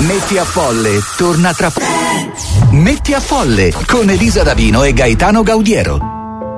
Metti a Folle torna tra poco. Metti a Folle con Elisa Davino e Gaetano Gaudiero.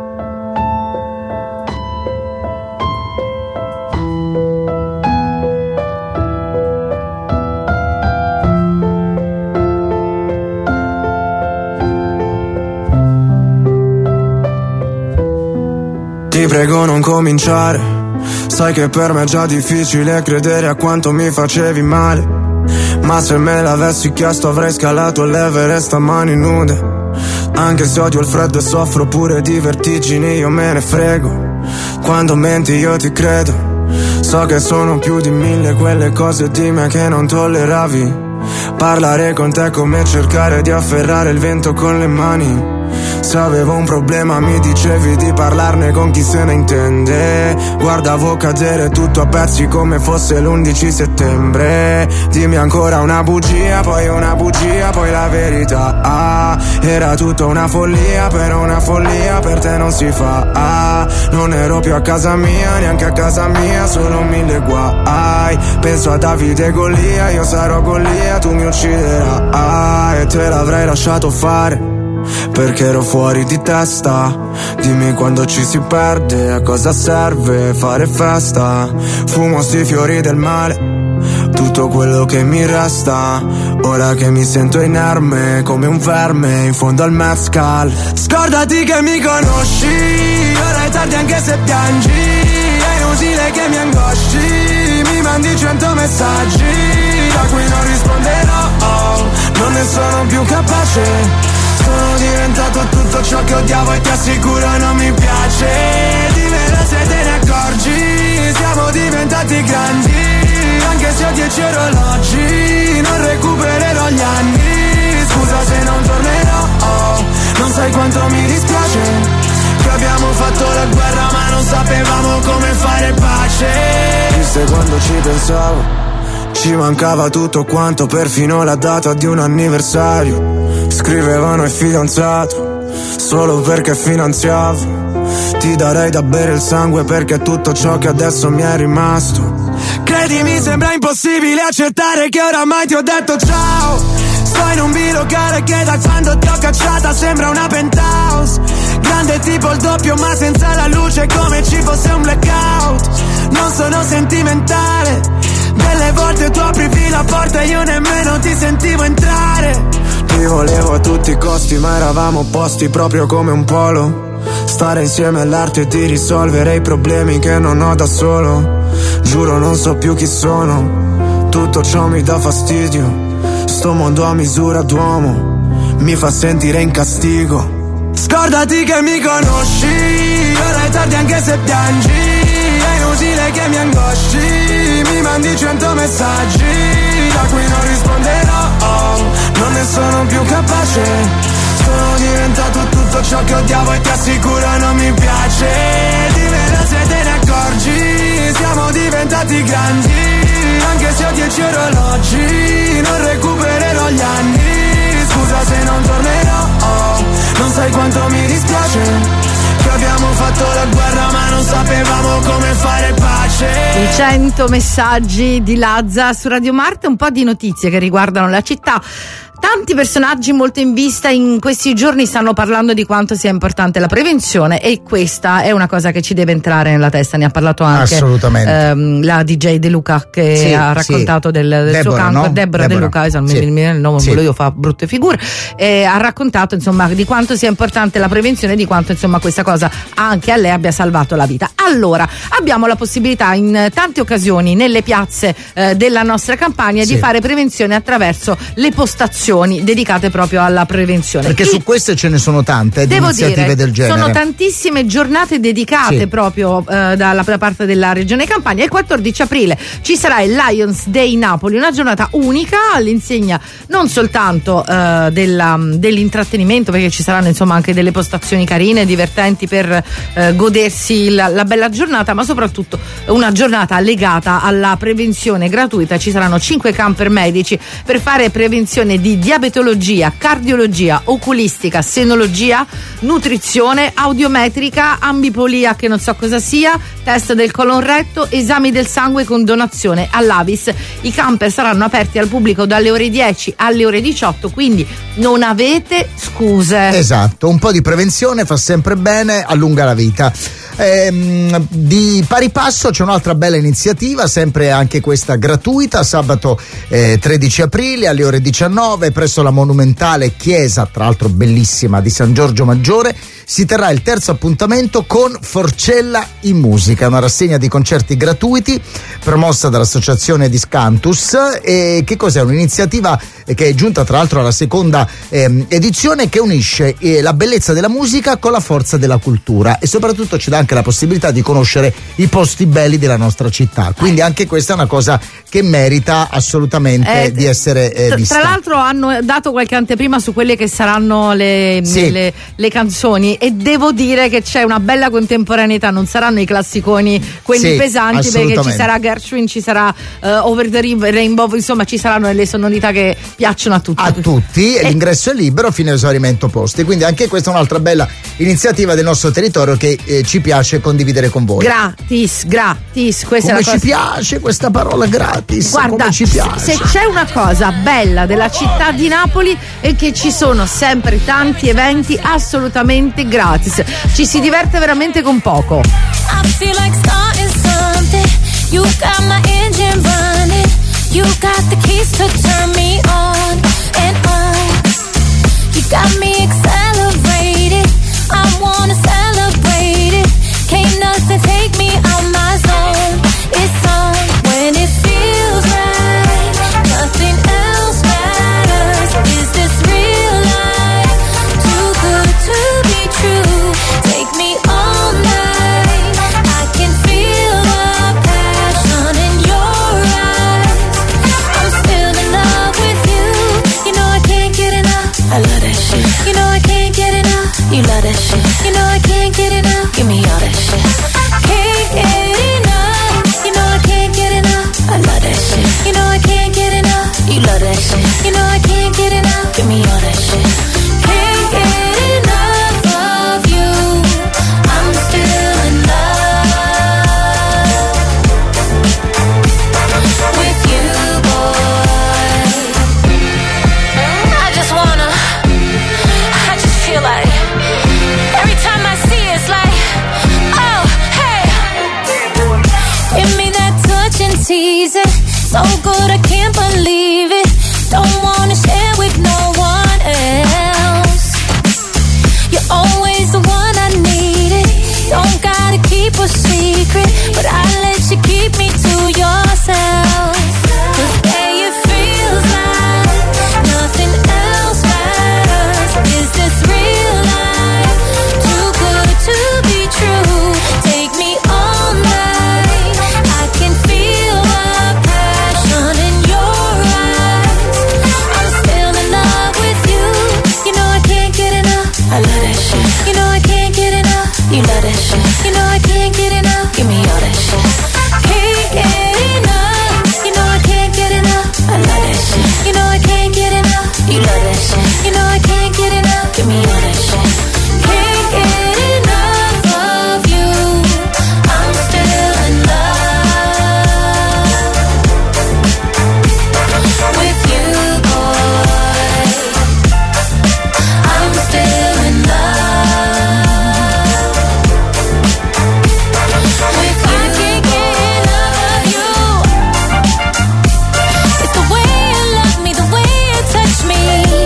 Ti prego non cominciare, sai che per me è già difficile credere a quanto mi facevi male. Ma se me l'avessi chiesto avrei scalato l'Everest a mani nude. Anche se odio il freddo e soffro pure di vertigini, io me ne frego. Quando menti io ti credo. So che sono più di 1000 quelle cose di me che non tolleravi. Parlare con te è come cercare di afferrare il vento con le mani. Se avevo un problema mi dicevi di parlarne con chi se ne intende. Guardavo cadere tutto a pezzi come fosse l'11 settembre. Dimmi ancora una bugia, poi la verità. Era tutto una follia, però una follia per te non si fa. Non ero più a casa mia, neanche a casa mia, solo 1000 guai. Penso a Davide e Golia, io sarò Golia, tu mi ucciderai. E te l'avrei lasciato fare perché ero fuori di testa. Dimmi quando ci si perde, a cosa serve fare festa. Fumo sti fiori del male, tutto quello che mi resta. Ora che mi sento inerme, come un verme in fondo al mezcal. Scordati che mi conosci, ora è tardi anche se piangi. È inutile che mi angosci, mi mandi 100 messaggi da cui non risponderò, non ne sono più capace. Sono diventato tutto ciò che odiavo e ti assicuro non mi piace. Dimmelo se te ne accorgi, siamo diventati grandi. Anche se ho 10 orologi, non recupererò gli anni. Scusa se non tornerò, non sai quanto mi dispiace che abbiamo fatto la guerra ma non sapevamo come fare pace. Viste quando ci pensavo, ci mancava tutto quanto, perfino la data di un anniversario. Scrivevano il fidanzato solo perché finanziavo. Ti darei da bere il sangue perché è tutto ciò che adesso mi è rimasto. Credimi, sembra impossibile accettare che oramai ti ho detto ciao. Sto in un bilocale che da quando ti ho cacciata sembra una penthouse. Grande tipo il doppio ma senza la luce, come ci fosse un blackout. Non sono sentimentale, delle volte tu aprivi la porta e io nemmeno ti sentivo entrare. Ti volevo a tutti i costi ma eravamo opposti proprio come un polo. Stare insieme all'arte di risolvere i problemi che non ho da solo. Giuro non so più chi sono, tutto ciò mi dà fastidio. Sto mondo a misura d'uomo mi fa sentire in castigo. Scordati che mi conosci, ora è tardi anche se piangi. È inutile che mi angosci, mi mandi 100 messaggi da cui non risponderò, non ne sono più capace. Sono diventato tutto ciò che odiavo e ti assicuro non mi piace. Dimmelo se te ne accorgi, siamo diventati grandi. Anche se ho 10 orologi, non recupererò gli anni. Scusa se non tornerò, non sai quanto mi dispiace che abbiamo fatto la guerra ma non sapevamo come fare pace. I 100 messaggi di Lazza su Radio Marte, un po' di notizie che riguardano la città. Tanti personaggi molto in vista in questi giorni stanno parlando di quanto sia importante la prevenzione e questa è una cosa che ci deve entrare nella testa. Ne ha parlato anche la DJ De Luca che ha raccontato del suo cancro, no? Deborah De Luca, il nome io fa brutte figure, ha raccontato insomma di quanto sia importante la prevenzione, di quanto insomma questa cosa anche a lei abbia salvato la vita. Allora abbiamo la possibilità in tante occasioni nelle piazze della nostra campagna di fare prevenzione attraverso le postazioni dedicate proprio alla prevenzione. Perché su queste ce ne sono tante devo iniziative dire, del genere. Sono tantissime giornate dedicate proprio dalla parte della regione Campania. Il 14 aprile ci sarà il Lions Day Napoli, una giornata unica all'insegna non soltanto dell'intrattenimento, perché ci saranno insomma anche delle postazioni carine, divertenti per godersi la bella giornata, ma soprattutto una giornata legata alla prevenzione gratuita. Ci saranno 5 camper medici per fare prevenzione di diabetologia, cardiologia, oculistica, senologia, nutrizione, audiometrica, ambipolia che non so cosa sia, test del colon retto, esami del sangue con donazione all'Avis. I camper saranno aperti al pubblico dalle ore 10 alle ore 18, quindi non avete scuse. Esatto, un po' di prevenzione fa sempre bene, allunga la vita. Di pari passo c'è un'altra bella iniziativa, sempre anche questa gratuita, sabato 13 aprile alle ore 19 presso la monumentale chiesa, tra l'altro bellissima, di San Giorgio Maggiore. Si terrà il terzo appuntamento con Forcella in musica, una rassegna di concerti gratuiti promossa dall'associazione Discantus. E che cos'è? Un'iniziativa che è giunta tra l'altro alla seconda edizione, che unisce la bellezza della musica con la forza della cultura e soprattutto ci dà anche la possibilità di conoscere i posti belli della nostra città. Quindi anche questa è una cosa che merita assolutamente di essere vista. Tra l'altro hanno dato qualche anteprima su quelle che saranno le canzoni, e devo dire che c'è una bella contemporaneità, non saranno i classiconi quelli pesanti, perché ci sarà Gershwin, ci sarà Over the Rainbow, insomma ci saranno delle sonorità che piacciono a tutti. E l'ingresso è libero fino a esaurimento posti, quindi anche questa è un'altra bella iniziativa del nostro territorio che ci piace condividere con voi. Gratis, questa come è la ci piace questa parola gratis. Guarda, come ci piace. Se c'è una cosa bella della città di Napoli è che ci sono sempre tanti eventi assolutamente gratis, ci si diverte veramente con poco. I feel like starting something. You got my engine running. You got the keys to turn me on and on. You got me accelerated. I wanna celebrate it. Can't nothing take me out my zone. It's on when it feels right. Nothing else matters. Is this real life? Too good to be true. Take me all night. I can feel the passion in your eyes. I'm still in love with you. You know I can't get enough. I love that shit. You know I can't get enough. You love that shit. You know I can't get enough. Give me all that shit. Can't get enough. You know I can't get enough. I love that shit. You know I can't get enough. You love that shit. You know I can't get enough. Give me all that shit. Can't get enough of you. I'm still in love with you, boy. I just feel like every time I see it, it's like, oh, hey. Give me that touch and tease it. So good I can't believe it. Don't wanna share with no one else. You're always the one I needed. Don't gotta keep a secret, but I let you keep me to yourself. 'Cause babe, it feels like nothing else matters. Is this real life? Too good to be true. Take me all night. I can feel the passion in your eyes. I'm still in love with you. You know I can't get enough. I love that shit. You know I can't get enough. You love that shit. You know I can't get enough. Give me all that shit. Can't get enough. You know I can't get enough. I love that shit. You know I can't get enough. You love that shit. You know I can't get enough. Give me all that shit. Can't get enough of you. I'm still in love with you, boy. I'm still in love with you. I can't get enough of you. It's the way you love me, the way you touch me.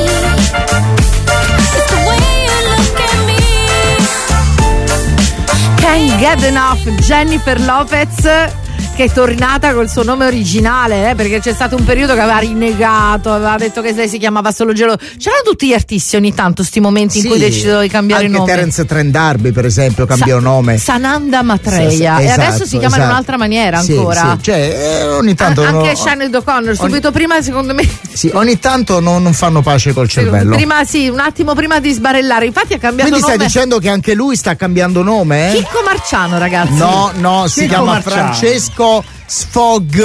It's the way you look at me. Can't Get Enough, Jennifer Lopez, che è tornata col suo nome originale, perché c'è stato un periodo che aveva rinnegato, aveva detto che lei si chiamava solo Gelo. C'erano tutti gli artisti ogni tanto sti momenti in cui decidono di cambiare nome. Anche Terence Trent D'Arby per esempio cambiò nome. Sananda Matreya, e adesso si chiama in un'altra maniera ancora. Sì, cioè ogni tanto anche Sinead O'Connor subito prima, secondo me. Sì, ogni tanto non fanno pace col cervello. Prima un attimo prima di sbarellare. Infatti ha cambiato nome. Quindi stai dicendo che anche lui sta cambiando nome? Chicco Marciano, ragazzi. No, si chiama Francesco Sfog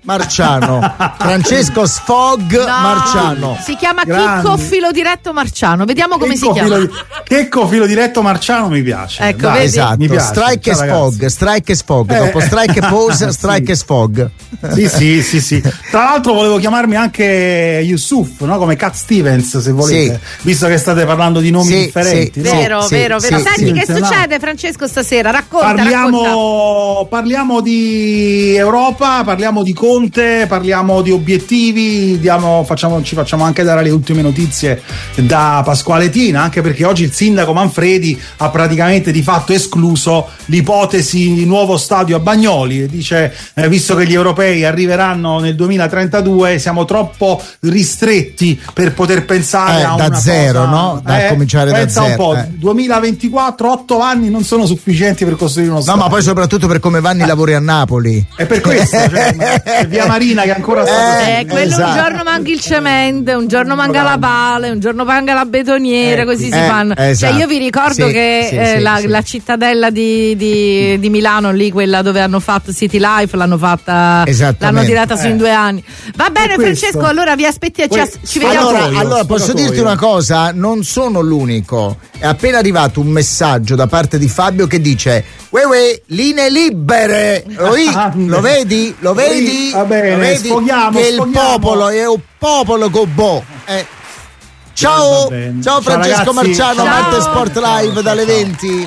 Marciano. Francesco Sfog Marciano. Si chiama Chicco Filo Diretto Marciano. Vediamo come si chiama. Chicco Filo Diretto Marciano mi piace. Ecco, vedi? Esatto. Mi piace. Strike e Sfog. Dopo Strike e Pose, Strike e Sfog. Sì. Tra l'altro volevo chiamarmi anche Yusuf, no? Come Cat Stevens, se volete, visto che state parlando di nomi differenti. Vero. Senti, che succede, Francesco, stasera? Racconta. Parliamo di Europa, parliamo di Conte, parliamo di obiettivi, ci facciamo anche dare le ultime notizie da Pasquale Tina, anche perché oggi il sindaco Manfredi ha praticamente di fatto escluso l'ipotesi di nuovo stadio a Bagnoli e dice visto che gli europei arriveranno nel 2032 siamo troppo ristretti per poter pensare a da zero, cosa, no? Da cominciare da zero. Un po', 2024, 8 anni non sono sufficienti per costruire uno stadio. No, ma poi soprattutto per come vanno i lavori a Napoli. È per questo, c'è via Marina che ancora sta quello un giorno manca il cemento, un giorno manca la pala, un giorno manca la betoniera, così si fanno. Esatto. Cioè io vi ricordo che la cittadella di Milano, lì quella dove hanno fatto City Life, l'hanno tirata su in 2 anni. Va bene Francesco, allora vi aspetti, ci vediamo. Allora posso dirti una cosa, non sono l'unico. È appena arrivato un messaggio da parte di Fabio che dice linee libere. Lo vedi? Va bene, lo vedi? Sfoghiamo. Il popolo è un popolo gobbo. Ciao Francesco ragazzi. Marciano, Marte Sport Live dalle 20.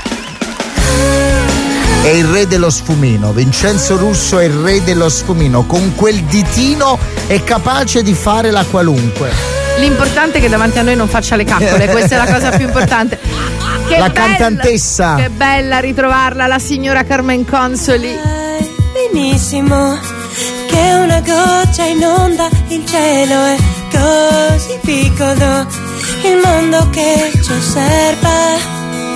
È il re dello sfumino, Vincenzo Russo è il re dello sfumino, con quel ditino è capace di fare la qualunque. L'importante è che davanti a noi non faccia le cappole, questa è la cosa più importante. Cantantessa. Che bella ritrovarla, la signora Carmen Consoli. Benissimo, che una goccia inonda il cielo è così piccolo, il mondo che ci osserva.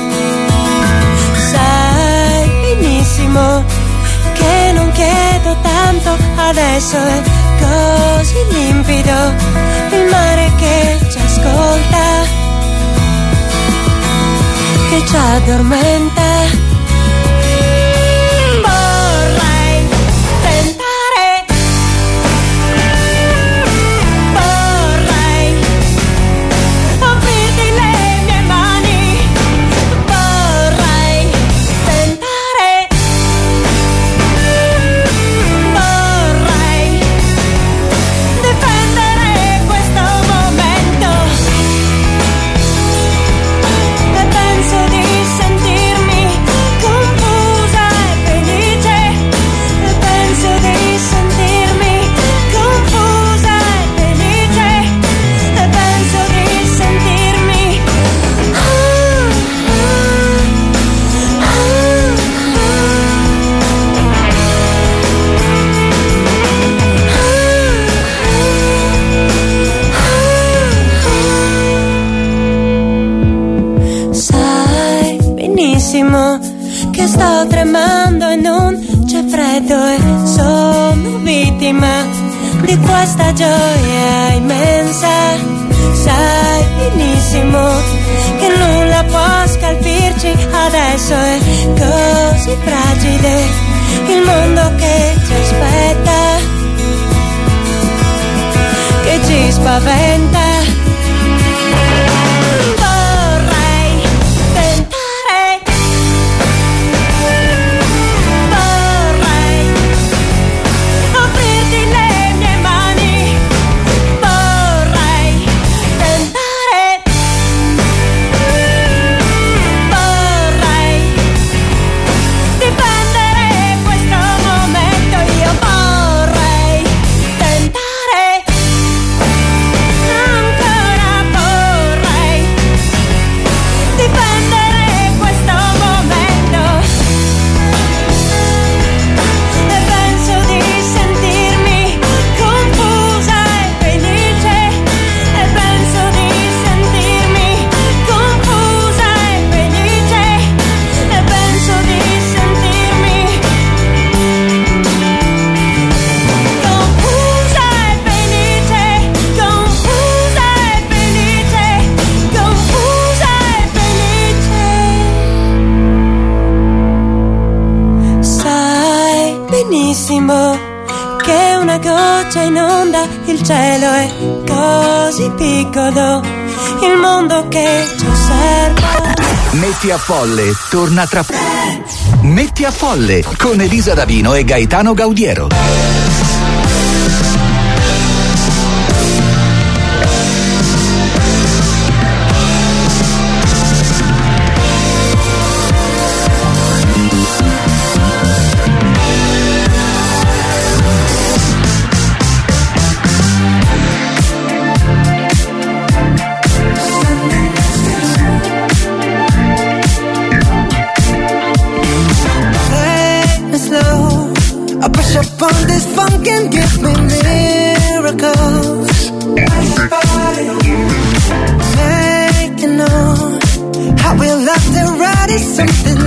Sai benissimo che non chiedo tanto, adesso è così limpido il mare che ci ascolta, che ci addormenta. Vorrei tentare, vorrei offrirti le mie mani, vorrei tentare, vorrei difendere questo momento e penso di sentirmi confusa e felice, e penso di sentirmi confusa e felice, e penso di sentirmi sai benissimo che sto tremando e non c'è freddo e sono vittima di questa gioia immensa. Sai benissimo che nulla può scalfirci, adesso è così fragile il mondo che ci aspetta, che ci spaventa. Vorrei tentare, vorrei offrirti le mie mani, vorrei tentare, vorrei difendere questo momento, io vorrei tentare. goccia in onda, il cielo è così piccolo, il mondo che ci osserva. Metti a Folle torna tra Metti a Folle con Elisa Davino e Gaetano Gaudiero. Up on this funk and give me miracles. Make it known how we love to ride is something